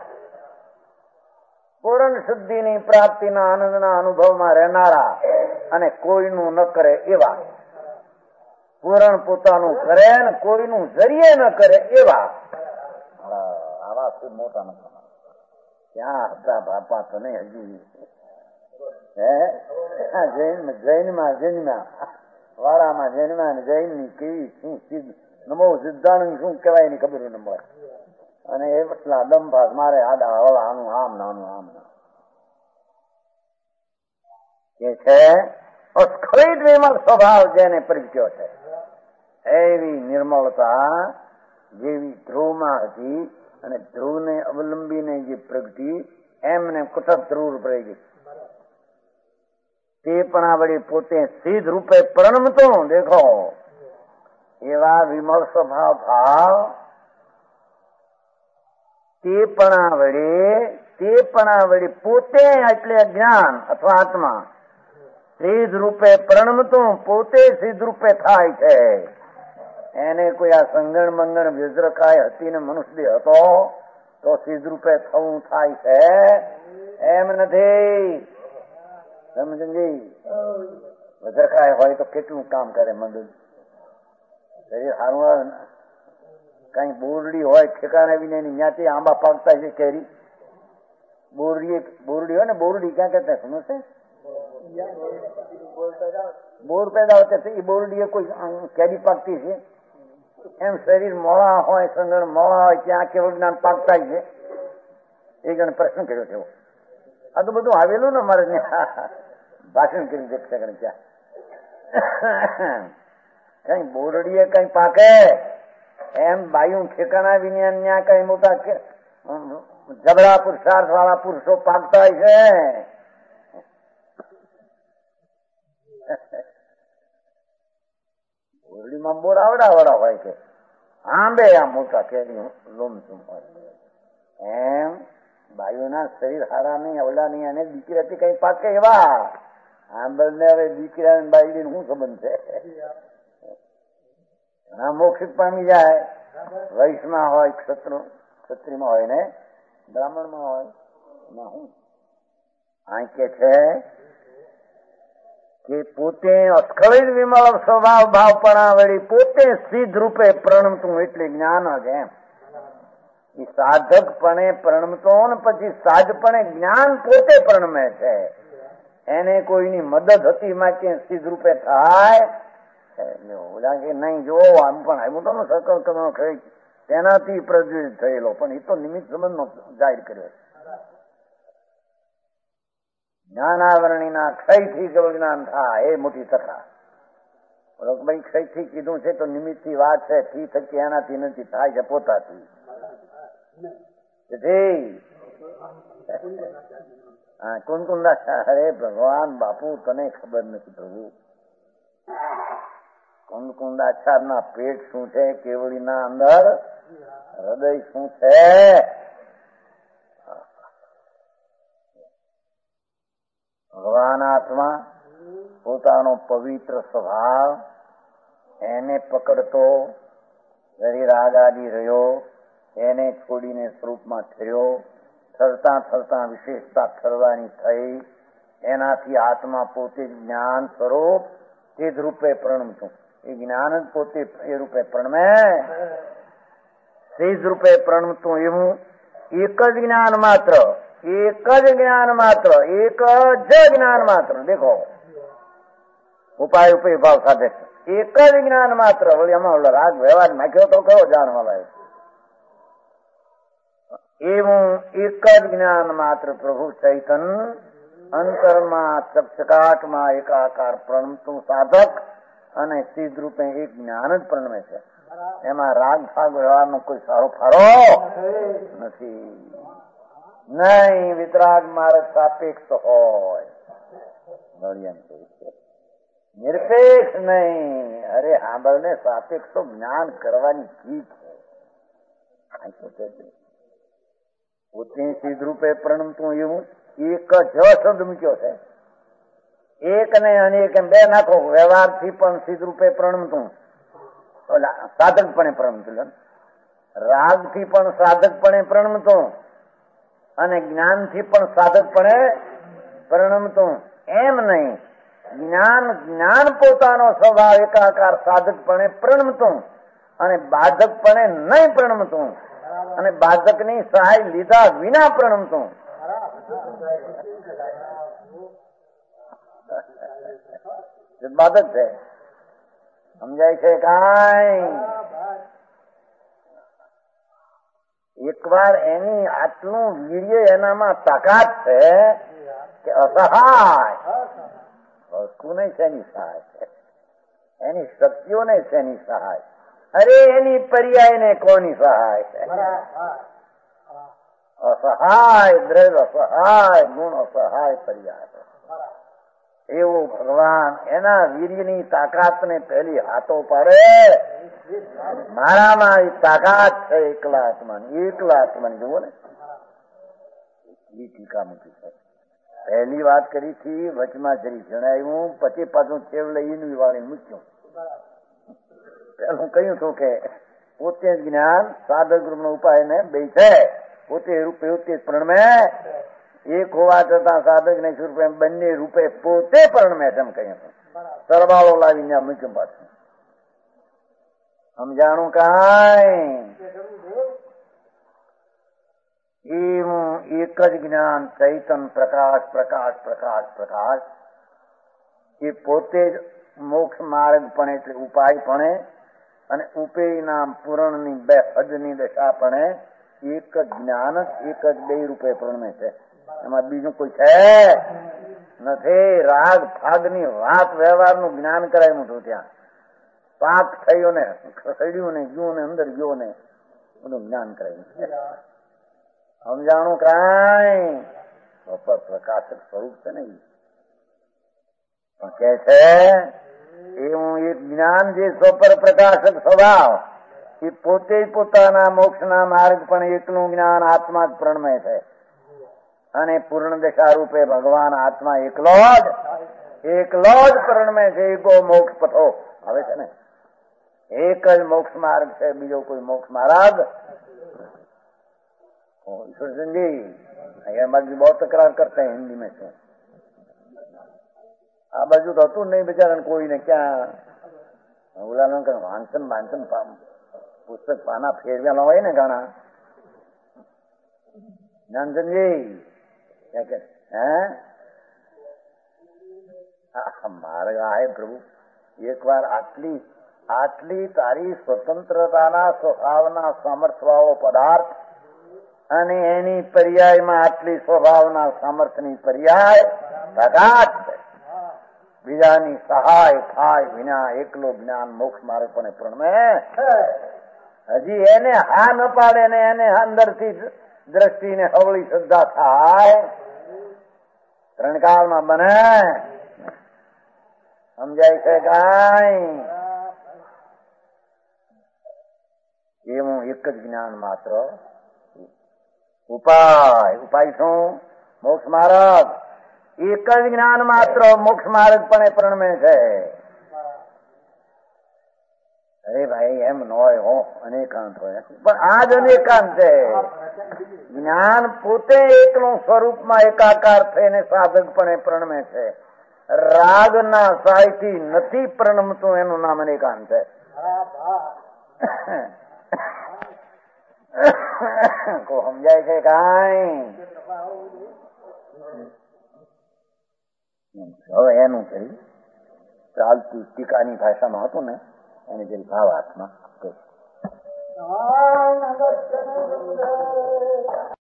પૂર્ણ શુદ્ધિની પ્રાપ્તિના આનંદના અનુભવમાં રહેનારા અને કોઈનું ન કરે એવા. પૂરણ પોતાનું કરે ને કોઈનું જરીએ ન કરે એવા. આવા શું મોટા નથી. ક્યાં હતા બાપા તને હજી? હે જૈન જૈનમાં જન્મ્યા, વાળામાં જન્મ્યા ને જૈન ની કેવી શું સિદ્ધ નમો સિદ્ધાનંદ શું કહેવાય એની ખબર ન મળે. અને એ એટલા દંભાગ મારે આડા હળા આનું આમ નાનું આમ કે છે અસ્ખલિત વિમલ સ્વભાવ જેને પરિચયો છે એવી નિર્મળતા જેવી ધ્રુવમાં હતી અને ધ્રુવને અવલંબીને જે પ્રગટી એમને કુટક ધ્રુવ પડી ગઈ. તે પણ આ વળી પોતે સિદ્ધ રૂપે પરણમતો દેખો એવા વિમળ સ્વભાવ ભાવ તે પણ આ વળી તે પણ આ વળી પોતે એટલે જ્ઞાન અથવા આત્મા સિદ્ધ રૂપે પરણમતું પોતે સિદ્ધ રૂપે થાય છે. એને કોઈ આ સંગણ મંગણ વ્યજ્રકાય હતી ને મનુષ્ય હતો તો સિદ્ધ રૂપે થવું થાય છે એમ નથી. સમજી? વજ્રકાય હોય તો કેટલું કામ કરે મંદિર શરીર સારું. કઈ બોરડી હોય ઠેકાણે આવીને એની જ્ઞાતિ આંબા પાકતા છે કેરી બોરડી બોરડી હોય ને બોરડી ક્યાં કહેતા સમજશે? બોર પેદા હોતા છે એ બોરડી કોઈ કેરી પાકતી છે એમ શરીર મોળા હોય સંગણ મોળા હોય ત્યાં કેવળ જ્ઞાન પાકતા છે. એ જણ પ્રશ્ન કર્યો છે. આ તો બધું આવેલું ને મારે ભાષણ કરી દેખશે ત્યાં કઈ બોરડીએ કઈ પાકે એમ બાયું ઠેકાણા વિજ્ઞાન ત્યાં કઈ મોટા જબડા પુરુષાર્થ વાળા પુરુષો પાકતા હોય છે. બોરડીમાં બોર આવડા આવડા હોય છે આંબે આ મોટા કેરી લોમસુમ હોય એમ બાયુના શરીર હારા નહીં અવડા નહીં અને દીકરાથી કઈ પાકે એવા આંબળ ને હવે દીકરા બાયડી શું સંબંધ છે? ઘણા મોક્ષિત પામી જાય. વૈશ્યમાં હોય ક્ષત્ર ક્ષત્રિયમાં હોય ને બ્રાહ્મણમાં હોય એમાં શું આ કે છે કે પોતે અસ્ખલિત વિમળ સ્વભાવ ભાવપણા વળી પોતે સિદ્ધ રૂપે પ્રણમતું એટલે જ્ઞાન જ એમ. એ સાધકપણે પ્રણમતો ને પછી સાધપણે જ્ઞાન પોતે પ્રણમે છે. એને કોઈની મદદ હતી માટે સિદ્ધ રૂપે થાય ઓલા કે નહીં જો આમ પણ આવ્યું તો સકલ કરવાનો તેનાથી પ્રજ્વલિત થયેલો પણ એ તો નિમિત્ત સંબંધનો જાહેર કર્યો. જ્ઞાનાવરણીના ક્ષયથી કેવળ જ્ઞાન થાય એ મોટી કથા. ભાઈ ક્ષયથી કીધું છે તો નિમિત્ત થી વાત છે. થી થકી એનાથી નથી થાય છે પોતાથી. હા કુંદકુંડા અરે ભગવાન બાપુ તને ખબર નથી પ્રભુ. કુંદકુંડાચાર ના પેટ શું છે કેવડી ના અંદર હૃદય શું છે. ભગવાન આત્મા પોતાનો પવિત્ર સ્વભાવ એને પકડતો જરી રાગ આદિ રહ્યો એને છોડીને સ્વરૂપમાં ઠર્યો. ઠરતા ઠરતા વિશેષતા ઠરવાની થઈ એનાથી આત્મા પોતે જ્ઞાન સ્વરૂપ તે જ રૂપે પ્રણમતું. એ જ્ઞાન જ પોતે એ રૂપે પ્રણમે તે જ રૂપે પ્રણમતું એવું એક જ જ્ઞાન માત્ર એક જ જ્ઞાન માત્ર એક જ જ્ઞાન માત્ર દેખો ઉપાય ઉપાય ભાવ સાથે એક જ જ્ઞાન માત્ર વળી આમાં રાગ વ્યવહાર નાખ્યો તો કયો જાણવા લાગે એવું એક જ જ્ઞાન માત્ર પ્રભુ ચૈતન અંતરમાં ચક્ષકાટમાં એકાકાર પ્રણમતું સાધક અને સિદ્ધ રૂપે એક જ્ઞાન જ પ્રણમે છે. એમાં રાગ ભાગ વ્યવહારનો કોઈ સારો ફારો નથી. નહીં વિતરાગ માર્ગ સાપેક્ષ હોય, નિરપેક્ષ નહીં. અરે સાંભળને, સાપેક્ષ તો જ્ઞાન કરવાની ચીજ છે. પોતે સિદ્ધ રૂપે પ્રણમતું એવું એક જ શબ્દ મૂક્યો છે. એક ને અનેક એમ બે નાખો. વ્યવહારથી પણ સિદ્ધ રૂપે પ્રણમતું, સાધકપણે પ્રણમતું, રાગથી પણ સાધકપણે પ્રણમતું અને જ્ઞાનથી પણ સાધકપણે પ્રણમતું. એમ નહીં, જ્ઞાન જ્ઞાન પોતાનો સ્વભાવ એકાકાર સાધકપણે પ્રણમતું અને બાધકપણે નહીં પ્રણમતું અને બાધકની સહાય લીધા વિના પ્રણમતું. બાધક છે, સમજાય છે? કાંઈ એક વાર એની આટલું વીર્ય એનામાં તાકાત છે કે અસહાય વસ્તુ નહીં શેની સહાય છે, એની શક્તિઓ નહીં શેની સહાય. અરે એની પર્યાય ને કોની સહાય છે? અસહાય દ્રવ્ય અસહાય ગુણ અસહાય પર્યાય. એવું ભગવાન એના વીર્યની તાકાતને પહેલી હાથો પાડે. મારામાં તાકાત છે એકલા આત્માની, એકલા આત્માની. જુઓ ને, એ ટીકા મૂકી છે. પહેલી વાત કરી હતી, વચમાં જરી જણાવ્યું, પછી પાછું છેવડે ઈનું વાળી મૂક્યું. પેલું કહ્યું હતું કે પોતે જ જ્ઞાન સાધક રૂપ નો ઉપાય ને બે છે. પોતે રૂપે પોતે પ્રણમે, એક હોવા છતાં સાધક ને સ્વરૂપે બંને રૂપે પોતે પ્રણમે છે એમ કહ્યું. સરવાળો લાવીને મૂક્યું પાછું. સમજાણું કાંઈ? એવું એક જ જ્ઞાન ચૈતન પ્રકાશ પ્રકાશ પ્રકાશ પ્રકાશ એ પોતે જ મોક્ષ માર્ગ પણ એટલે ઉપાય પણ અને ઉપેયના પૂરણની બે હદની દશા પણ એક જ જ્ઞાન એક જ બે રૂપે પ્રણમે છે. એમાં બીજું કોઈ છે નથી. રાગ ભાગની વાત વ્યવહારનું જ્ઞાન કરાયું હતું. ત્યાં પાક થયો ને, ખસડ્યું ને, ગયું ને, અંદર ગયો ને, બધું જ્ઞાન કરાયું છે. સમજાણું કાંઈ? પ્રકાશક સ્વરૂપ છે ને કે છે એવું એક જ્ઞાન જે સ્વપર પ્રકાશક સ્વભાવ એ પોતે પોતાના મોક્ષના માર્ગ પણ એકલું જ્ઞાન આત્મા જ પ્રણમે છે. અને પૂર્ણ દશા રૂપે ભગવાન આત્મા એકલો જ એકલો જ પ્રણમે છે. એકો મોક્ષ પથો આવે છે ને, એક જ મોક્ષ માર્ગ છે, બીજો કોઈ મોક્ષ માર્ગ ईश्वरचंद जी बाजू बहुत तकरार करते हैं हिंदी में से. आ बाजू तो હતું નહીં બિચારા કોઈને. ક્યાં ઓલા વાંચન વાંચન પુસ્તક પાના ફેરવ્યા હોય ને ઘણા. જ્ઞાનચંદજી હે માર્ગ आहे પ્રભુ. એક વાર આટલી આટલી તારી સ્વતંત્રતાના સ્વભાવના સામર્થ્યવાળો પદાર્થ અને એની પર્યાયમાં આટલી સ્વભાવના સામર્થ્યની પર્યાય પ્રકાશ છે. બીજાની સહાય થાય વિના એકલો જ્ઞાન મોક્ષ માર્ગ પણ પ્રણમે. હજી એને હા ન પાડે ને એને અંદરથી દ્રષ્ટિને હવળી શ્રદ્ધા થાય ત્રણકાળમાં બને. સમજાય છે કાંઈ? એવું એક જ જ્ઞાન માત્ર ઉપાય. ઉપાય શું? મોક્ષ માર્ગ. એક જ જ્ઞાન માત્ર મોક્ષ માર્ગ પણ પ્રણમે છે. અરે ભાઈ એમ ન હોય હો, અનેકાંત હોય, પણ આ જ અનેકાંત છે. જ્ઞાન પોતે એકલું સ્વરૂપમાં એકાકાર થઈને સાધક પણ પ્રણમે છે. રાગના સહાયથી નથી પ્રણમતું, એનું નામ અનેકાંત છે. કો સમજાય છે કાંઈ? હવે એનું કઈ ચાલતું ટીકાની ભાષામાં હતું ને એને જે ભાવ હાથમાં